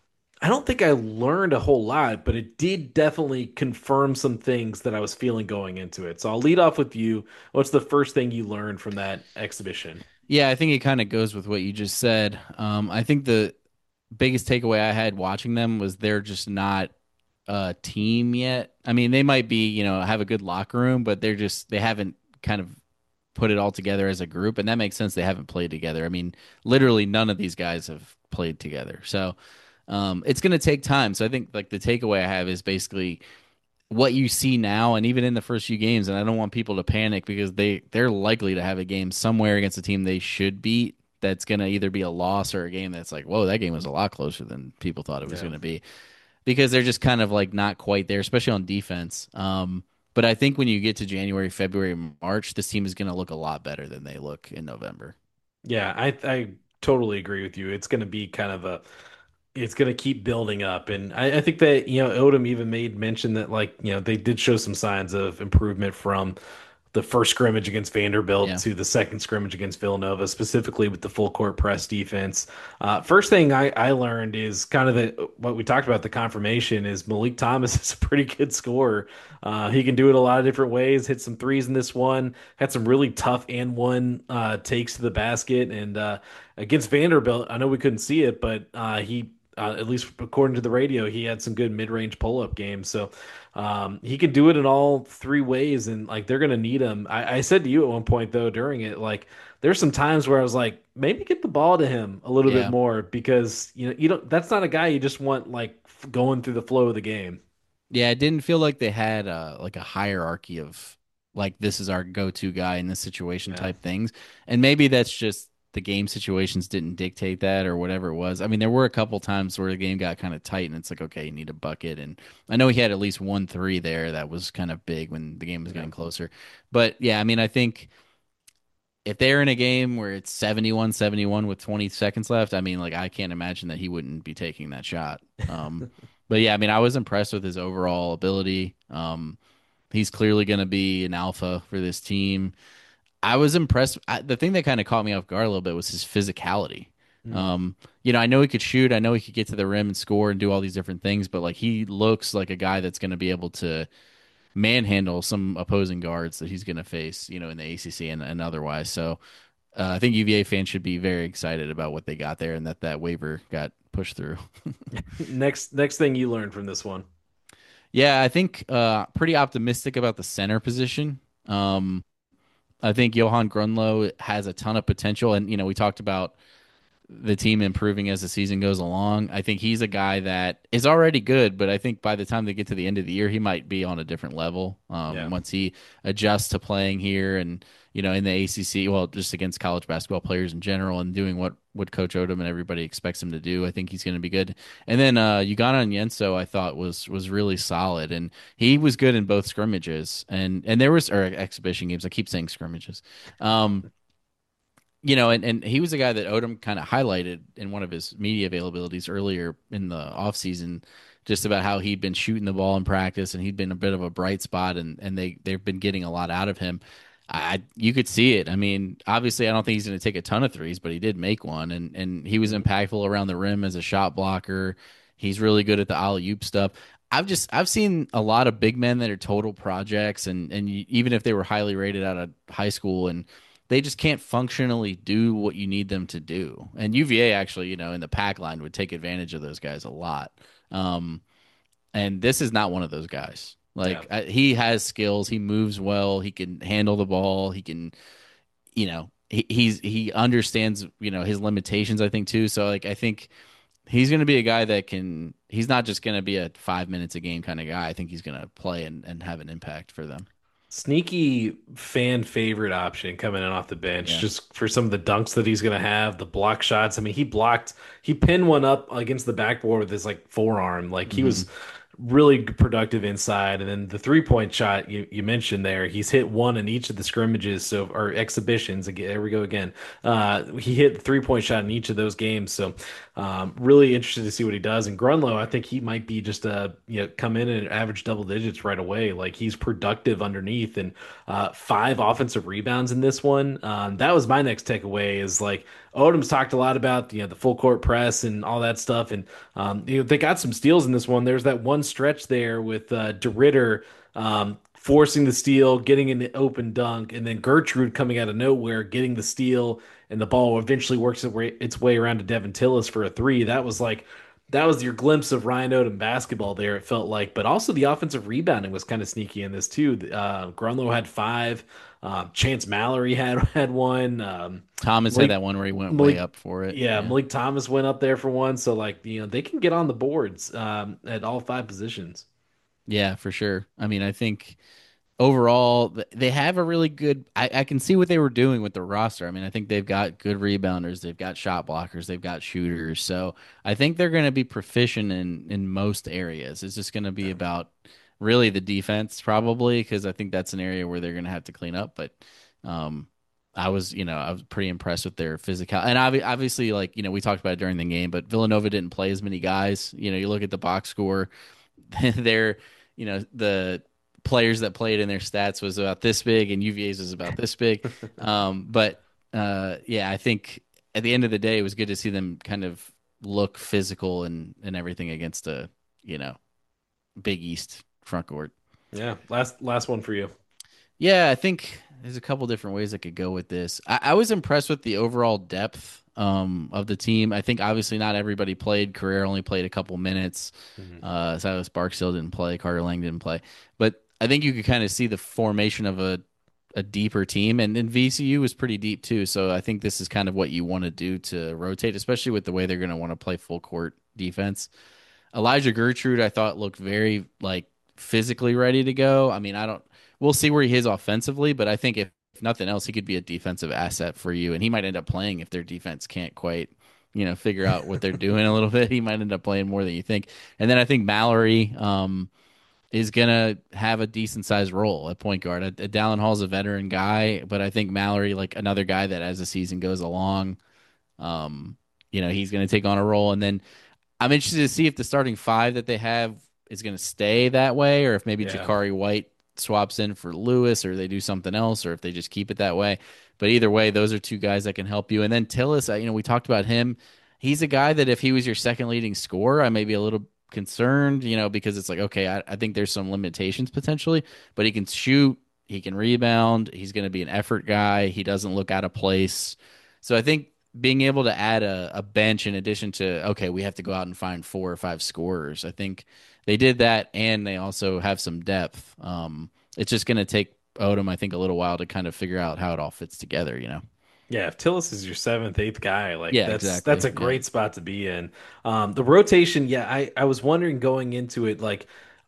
Speaker 1: I don't think I learned a whole lot, but it did definitely confirm some things that I was feeling going into it. So I'll lead off with you. What's the first thing you learned from that exhibition?
Speaker 2: Yeah, I think it kind of goes with what you just said. Um, I think the biggest takeaway I had watching them was they're just not a team yet. I mean, they might be, you know, have a good locker room, but they're just they haven't kind of put it all together as a group, and that makes sense. They haven't played together. I mean, literally none of these guys have played together, so um, it's going to take time. So I think like the takeaway I have is basically what you see now and even in the first few games, and I don't want people to panic because they they're likely to have a game somewhere against a team they should beat that's going to either be a loss or a game that's like, whoa, that game was a lot closer than people thought it was
Speaker 1: Yeah.
Speaker 2: going to be, because they're just kind of like not quite there, especially on defense. Um, but I think when you get to January, February, March, this team is going to look a lot better than they look in November.
Speaker 1: Yeah, I I totally agree with you. It's going to be kind of a it's going to keep building up. And I, I think that, you know, Odom even made mention that, like, you know, they did show some signs of improvement from the first scrimmage against Vanderbilt
Speaker 2: Yeah.
Speaker 1: to the second scrimmage against Villanova, specifically with the full court press defense. Uh, first thing I, I learned is kind of the what we talked about, the confirmation is Malik Thomas is a pretty good scorer. Uh, he can do it a lot of different ways, hit some threes in this one, had some really tough and one uh, takes to the basket. And uh, against Vanderbilt, I know we couldn't see it, but uh, he uh, at least according to the radio, he had some good mid-range pull-up games. So um, he can do it in all three ways, and like they're gonna need him. I, I said to you at one point though during it, like there's some times where I was like, maybe get the ball to him a little bit
Speaker 2: Yeah.
Speaker 1: more because you know you don't. That's not a guy you just want like f- going through the flow of the game.
Speaker 2: Yeah, it didn't feel like they had uh like a hierarchy of like this is our go-to guy in this situation
Speaker 1: Yeah.
Speaker 2: type things. And maybe that's just the game situations didn't dictate that or whatever it was. I mean, there were a couple times where the game got kind of tight and it's like, okay, you need a bucket. And I know he had at least one three there that was kind of big when the game was
Speaker 1: Yeah.
Speaker 2: getting closer. But yeah, I mean, I think if they're in a game where it's seventy-one seventy-one with twenty seconds left, I mean, like I can't imagine that he wouldn't be taking that shot. Um, but yeah, I mean, I was impressed with his overall ability. Um, he's clearly going to be an alpha for this team. I was impressed. I, the thing that kind of caught me off guard a little bit was his physicality.
Speaker 1: Mm.
Speaker 2: Um, you know, I know he could shoot. I know he could get to the rim and score and do all these different things, but like he looks like a guy that's going to be able to manhandle some opposing guards that he's going to face, you know, in the A C C and, and otherwise. So uh, I think U V A fans should be very excited about what they got there and that that waiver got pushed through.
Speaker 1: Next next thing you learned from this one.
Speaker 2: Yeah, I think uh, pretty optimistic about the center position. Um, I think Johan Grunlow has a ton of potential, and you know we talked about the team improving as the season goes along. I think he's a guy that is already good, but I think by the time they get to the end of the year, he might be on a different level
Speaker 1: Yeah.
Speaker 2: um, once he adjusts to playing here and you know, in the A C C, well, just against college basketball players in general and doing what, what Coach Odom and everybody expects him to do. I think he's going to be good. And then uh, Ugana Yenso, I thought was was really solid, and he was good in both scrimmages and and there was or exhibition games. I keep saying scrimmages. Um, you know, and, and he was a guy that Odom kind of highlighted in one of his media availabilities earlier in the offseason, just about how he'd been shooting the ball in practice and he'd been a bit of a bright spot, and, and they, they've been getting a lot out of him. I You could see it. I mean, obviously, I don't think he's going to take a ton of threes, but he did make one, and, and he was
Speaker 1: Mhm.
Speaker 2: impactful around the rim as a shot blocker. He's really good at the alley oop stuff. I've just I've seen a lot of big men that are total projects, and and you, even if they were highly rated out of high school, and they just can't functionally do what you need them to do. And U V A actually, you know, in the pack line would take advantage of those guys a lot. Um, and this is not one of those guys.
Speaker 1: Yeah.
Speaker 2: Like I, he has skills, he moves well, he can handle the ball, he can, you know, he, he's he understands, you know, his limitations. I think too. So like I think he's going to be a guy that can. He's not just going to be a five minutes a game kind of guy. I think he's going to play and, and have an impact for them.
Speaker 1: Sneaky fan favorite option coming in off the bench
Speaker 2: Yeah.
Speaker 1: just for some of the dunks that he's going to have, the block shots. I mean, he blocked, he pinned one up against the backboard with his like forearm. Like he was
Speaker 2: hmm
Speaker 1: really productive inside. And then the three point shot you, you mentioned there, he's hit one in each of the scrimmages, so or exhibitions. Again, there we go again. Uh, he hit the three point shot in each of those games. So um, really interested to see what he does. And Grunlow, I think he might be just a you know come in and average double digits right away. Like he's productive underneath, and uh, five offensive rebounds in this one. Um, that was my next takeaway. Is like Odom's talked a lot about you know the full court press and all that stuff, and um, you know they got some steals in this one. There's that one stretch there with uh, DeRitter um, forcing the steal, getting an open dunk, and then Gertrude coming out of nowhere, getting the steal, and the ball eventually works its way, its way around to Devin Tillis for a three. That was like that was your glimpse of Ryan Odom basketball there. It felt like, but also the offensive rebounding was kind of sneaky in this too. Uh, Grunlow had five. Um, Chance Mallory had had one. Um,
Speaker 2: Thomas had
Speaker 1: Malik,
Speaker 2: that one where he went way
Speaker 1: Malik,
Speaker 2: up for it.
Speaker 1: yeah,
Speaker 2: Yeah.
Speaker 1: Malik Thomas went up there for one. So like you know they can get on the boards um, at all five positions.
Speaker 2: Yeah, for sure. I mean, I think overall th- they have a really good I, I can see what they were doing with the roster. I mean, I think they've got good rebounders, they've got shot blockers, they've got shooters. So I think they're going to be proficient in in most areas. It's just going to be about really the defense probably, because I think that's an area where they're going to have to clean up. But um I was, you know, I was pretty impressed with their physical. And obvi- obviously, like, you know, we talked about it during the game, but Villanova didn't play as many guys. You know, you look at the box score, they're, you know, the players that played in their stats was about this big, and U V A's was about this big. Um, but uh, yeah, I think at the end of the day, it was good to see them kind of look physical and and everything against a, you know, Big East front court.
Speaker 1: Yeah, last last one for you.
Speaker 2: Yeah, I think there's a couple different ways I could go with this. I, I was impressed with the overall depth um, of the team. I think obviously not everybody played. Carrera only played a couple minutes.
Speaker 1: Mhm.
Speaker 2: Uh, Silas Barksdale didn't play. Carter Lang didn't play. But I think you could kind of see the formation of a a deeper team, and then V C U was pretty deep too. So I think this is kind of what you want to do to rotate, especially with the way they're going to want to play full court defense. Elijah Gertrude, I thought looked very like physically ready to go. I mean, I don't. We'll see where he is offensively, but I think if, if nothing else, he could be a defensive asset for you, and he might end up playing if their defense can't quite, you know, figure out what they're doing a little bit. He might end up playing more than you think. And then I think Mallory um, is gonna have a decent sized role at point guard. Uh, Dallin Hall's a veteran guy, but I think Mallory, like another guy that as the season goes along, um, you know, he's gonna take on a role, and then I'm interested to see if the starting five that they have is going to stay that way, or if maybe
Speaker 1: Yeah,
Speaker 2: Jakari White swaps in for Lewis, or they do something else, or if they just keep it that way. But either way, those are two guys that can help you. And then Tillis, uh, you know, we talked about him. He's a guy that if he was your second leading scorer, I may be a little concerned, you know, because it's like, okay, I, I think there's some limitations potentially, but he can shoot, he can rebound, he's going to be an effort guy, he doesn't look out of place. So I think being able to add a, a bench in addition to, okay, we have to go out and find four or five scorers. I think they did that, and they also have some depth. Um, it's just going to take Odom, I think, a little while to kind of figure out how it all fits together, you know?
Speaker 1: yeah. If Tillis is your seventh, eighth guy, like
Speaker 2: Yeah,
Speaker 1: that's that's
Speaker 2: exactly.
Speaker 1: a
Speaker 2: Yeah.
Speaker 1: great spot to be in. Um, the rotation, yeah. I I was wondering going into it, like.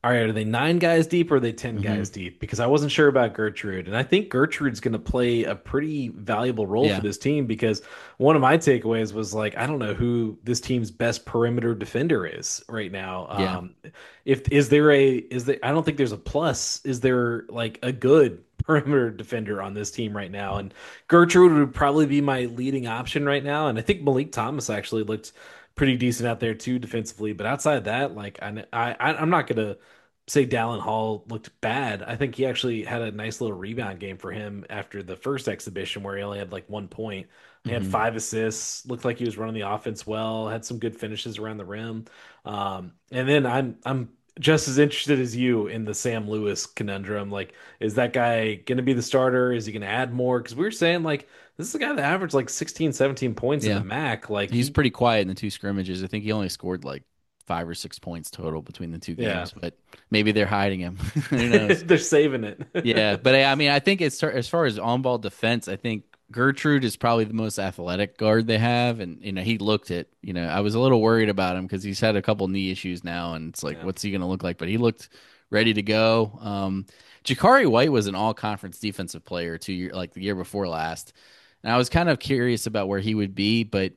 Speaker 1: all right, are they nine guys deep or are they ten
Speaker 2: Hmm.
Speaker 1: guys deep? Because I wasn't sure about Gertrude. And I think Gertrude's going to play a pretty valuable role for
Speaker 2: Yeah.
Speaker 1: this team because one of my takeaways was like, I don't know who this team's best perimeter defender is right now.
Speaker 2: Yeah.
Speaker 1: Um, if is there a is there I don't think there's a plus. Is there like a good perimeter defender on this team right now? And Gertrude would probably be my leading option right now. And I think Malik Thomas actually looked pretty decent out there too defensively. But outside of that, like I, I I'm not gonna say Dallin Hall looked bad. I think he actually had a nice little rebound game for him after the first exhibition where he only had like one point. He had
Speaker 2: Hmm.
Speaker 1: five assists, looked like he was running the offense well, had some good finishes around the rim. Um, and then I'm I'm just as interested as you in the Sam Lewis conundrum. Like, is that guy going to be the starter? Is he going to add more? Because we were saying like this is a guy that averaged like sixteen, seventeen points in the
Speaker 2: Yeah.
Speaker 1: M A C. Like
Speaker 2: He's
Speaker 1: he,
Speaker 2: pretty quiet in the two scrimmages. I think he only scored like five or six points total between the two
Speaker 1: yeah,
Speaker 2: games, but maybe they're hiding him. Who knows?
Speaker 1: they're saving
Speaker 2: Yeah,
Speaker 1: it.
Speaker 2: but I I mean, I think it's as far as on-ball defense, I think Gertrude is probably the most athletic guard they have, and you know he looked it. You know, I was a little worried about him because he's had a couple knee issues now, and it's like,
Speaker 1: Yeah.
Speaker 2: what's he going to look like? But he looked ready to go. Um, Jakari White was an all-conference defensive player two year, like the year before last, and I was kind of curious about where he would be, but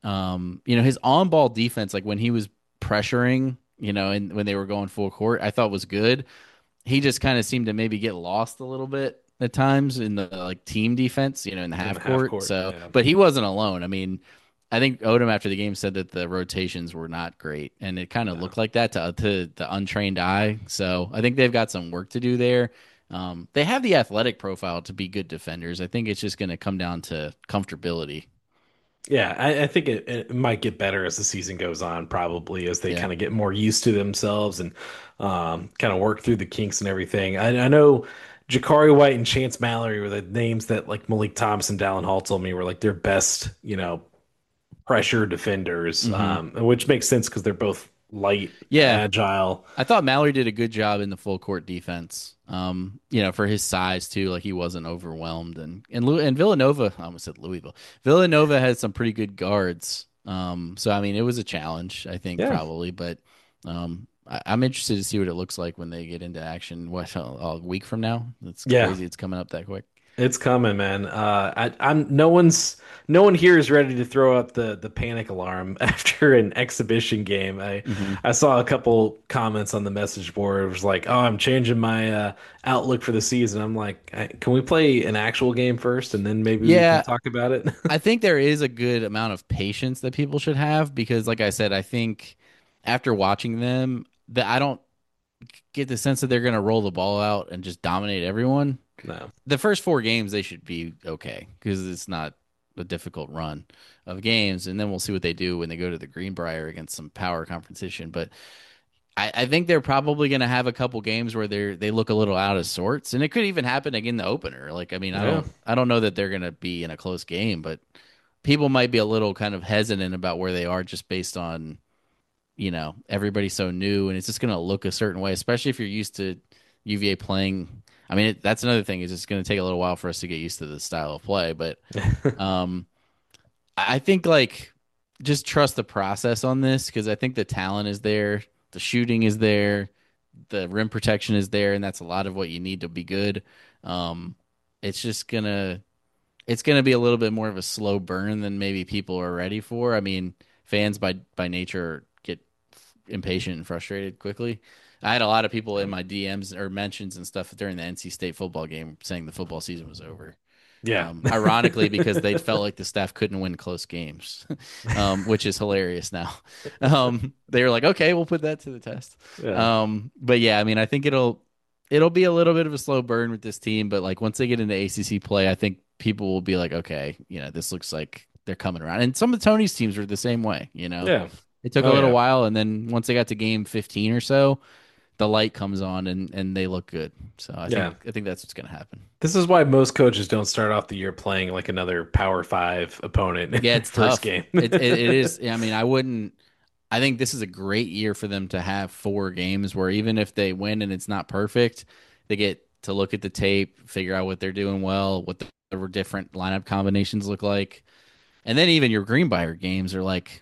Speaker 2: um, you know, his on-ball defense, like when he was pressuring, you know, and when they were going full court, I thought was good. He just kind of seemed to maybe get lost a little bit at times in the like team defense, you know, in the
Speaker 1: In the
Speaker 2: half
Speaker 1: half
Speaker 2: court.
Speaker 1: court.
Speaker 2: So,
Speaker 1: Yeah.
Speaker 2: but he wasn't alone. I mean, I think Odom after the game said that the rotations were not great, and it kind of
Speaker 1: No.
Speaker 2: looked like that to to the untrained eye. So, I think they've got some work to do there. Um, they have the athletic profile to be good defenders. I think it's just going to come down to comfortability.
Speaker 1: Yeah, I, I think it, it might get better as the season goes on, probably as they
Speaker 2: Yeah.
Speaker 1: kind of get more used to themselves and um, kind of work through the kinks and everything. I, I know Jakari White and Chance Mallory were the names that like Malik Thomas and Dallin Hall told me were like their best, you know, pressure defenders,
Speaker 2: Hmm.
Speaker 1: um, which makes sense because they're both light,
Speaker 2: Yeah.
Speaker 1: agile.
Speaker 2: I thought Mallory did a good job in the full court defense. Um, you know, for his size too, like he wasn't overwhelmed. And and Lou and Villanova, I almost said Louisville. Villanova had some pretty good guards. Um, so I mean, it was a challenge, I think
Speaker 1: Yeah,
Speaker 2: probably, but um, I, I'm interested to see what it looks like when they get into action. What a, a week from now? It's
Speaker 1: yeah.
Speaker 2: crazy. It's coming up that quick.
Speaker 1: It's coming, man. Uh, I, I'm no one's no one here is ready to throw up the the panic alarm after an exhibition game. I
Speaker 2: Hmm.
Speaker 1: I saw a couple comments on the message board. It was like, "Oh, I'm changing my uh, outlook for the season." I'm like, "I- "Can we play an actual game first, and then maybe we can
Speaker 2: Yeah,
Speaker 1: talk about it?"
Speaker 2: I think there is a good amount of patience that people should have because, like I said, I think after watching them, that I don't get the sense that they're going to roll the ball out and just dominate everyone.
Speaker 1: No.
Speaker 2: The first four games they should be okay because it's not a difficult run of games, and then we'll see what they do when they go to the Greenbrier against some power competition. But I, I think they're probably going to have a couple games where they they look a little out of sorts, and it could even happen again in the opener. Like I mean, I
Speaker 1: Yeah.
Speaker 2: don't I don't know that they're going to be in a close game, but people might be a little kind of hesitant about where they are just based on you know, everybody's so new and it's just going to look a certain way, especially if you're used to U V A playing. I mean, it, that's another thing is it's going to take a little while for us to get used to the style of play, but um, I think like just trust the process on this because I think the talent is there, the shooting is there, the rim protection is there, and that's a lot of what you need to be good. Um, it's just gonna it's gonna be a little bit more of a slow burn than maybe people are ready for. I mean, fans by by nature get impatient and frustrated quickly. I had a lot of people in my D Ms or mentions and stuff during the N C State football game saying the football season was over.
Speaker 1: Yeah.
Speaker 2: Um, ironically, because they felt like the staff couldn't win close games, um, which is hilarious now. Um, they were like, "Okay, we'll put that to the test."
Speaker 1: Yeah.
Speaker 2: Um, but yeah, I mean, I think it'll it'll be a little bit of a slow burn with this team, but like once they get into A C C play, I think people will be like, "Okay, you know, this looks like they're coming around." And some of Tony's teams were the same way. You know,
Speaker 1: Yeah.
Speaker 2: it took a
Speaker 1: Oh
Speaker 2: little
Speaker 1: yeah.
Speaker 2: while, and then once they got to game fifteen or so, the light comes on and and they look good. So I think
Speaker 1: Yeah.
Speaker 2: I think that's what's going to happen.
Speaker 1: This is why most coaches don't start off the year playing like another Power Five opponent in
Speaker 2: Yeah,
Speaker 1: their
Speaker 2: it's
Speaker 1: first
Speaker 2: tough.
Speaker 1: game.
Speaker 2: It, it it is. I mean, I wouldn't. I think this is a great year for them to have four games where even if they win and it's not perfect, they get to look at the tape, figure out what they're doing well, what the, the different lineup combinations look like, and then even your Greenbrier games are like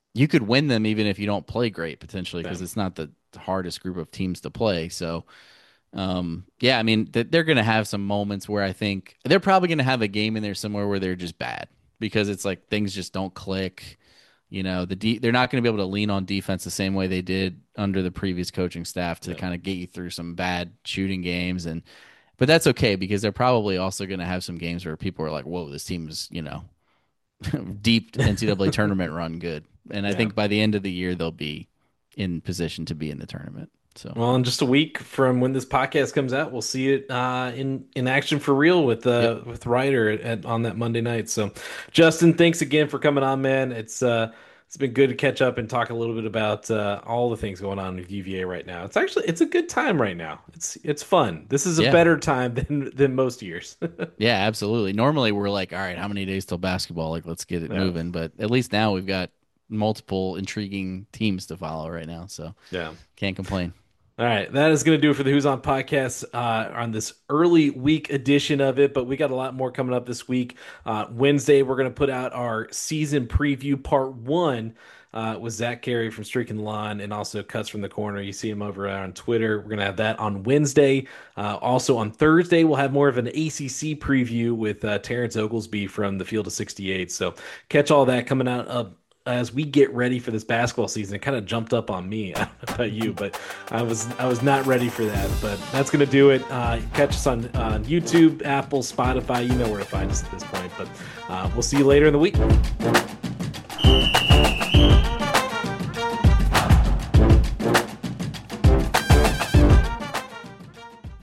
Speaker 2: you could win them even if you don't play great potentially
Speaker 1: Yeah.
Speaker 2: because it's not the hardest group of teams to play. So, um, yeah, I mean, th- they're going to have some moments where I think they're probably going to have a game in there somewhere where they're just bad because it's like things just don't click. You know, the de- they're not going to be able to lean on defense the same way they did under the previous coaching staff to
Speaker 1: Yeah.
Speaker 2: kind of get you through some bad shooting games. And but that's okay because they're probably also going to have some games where people are like, "Whoa, this team is, you know, deep N C double A tournament run good." And I
Speaker 1: Yeah.
Speaker 2: think by the end of the year they'll be in position to be in the tournament. So,
Speaker 1: Well, in just a week from when this podcast comes out, we'll see it uh, in in action for real with
Speaker 2: yep.
Speaker 1: uh with Ryder at, at- on that Monday night. So, Justin, thanks again for coming on, man. It's uh it's been good to catch up and talk a little bit about uh, all the things going on with U V A right now. It's actually it's a good time right now. It's it's fun. This is a
Speaker 2: Yeah.
Speaker 1: better time than than most years.
Speaker 2: Yeah, absolutely. Normally we're like, all right, how many days till basketball? Like, let's get it
Speaker 1: Yeah.
Speaker 2: moving. But at least now we've got multiple intriguing teams to follow right now. So
Speaker 1: Yeah.
Speaker 2: can't complain.
Speaker 1: All right, that is going to do it for the Who's On podcast uh, on this early week edition of it. But we got a lot more coming up this week. Uh, Wednesday, we're going to put out our season preview part one uh, with Zach Carey from Streaking the Lawn and also Cuts from the Corner. You see him over on Twitter. We're going to have that on Wednesday. Uh, also on Thursday, we'll have more of an A C C preview with uh, Terrence Oglesby from the Field of sixty-eight. So catch all that coming out of as we get ready for this basketball season. It kind of jumped up on me. I don't know about you, but I was I was not ready for that. But that's gonna do it. Uh, catch us on on YouTube, Apple, Spotify. You know where to find us at this point. But uh, we'll see you later in the week.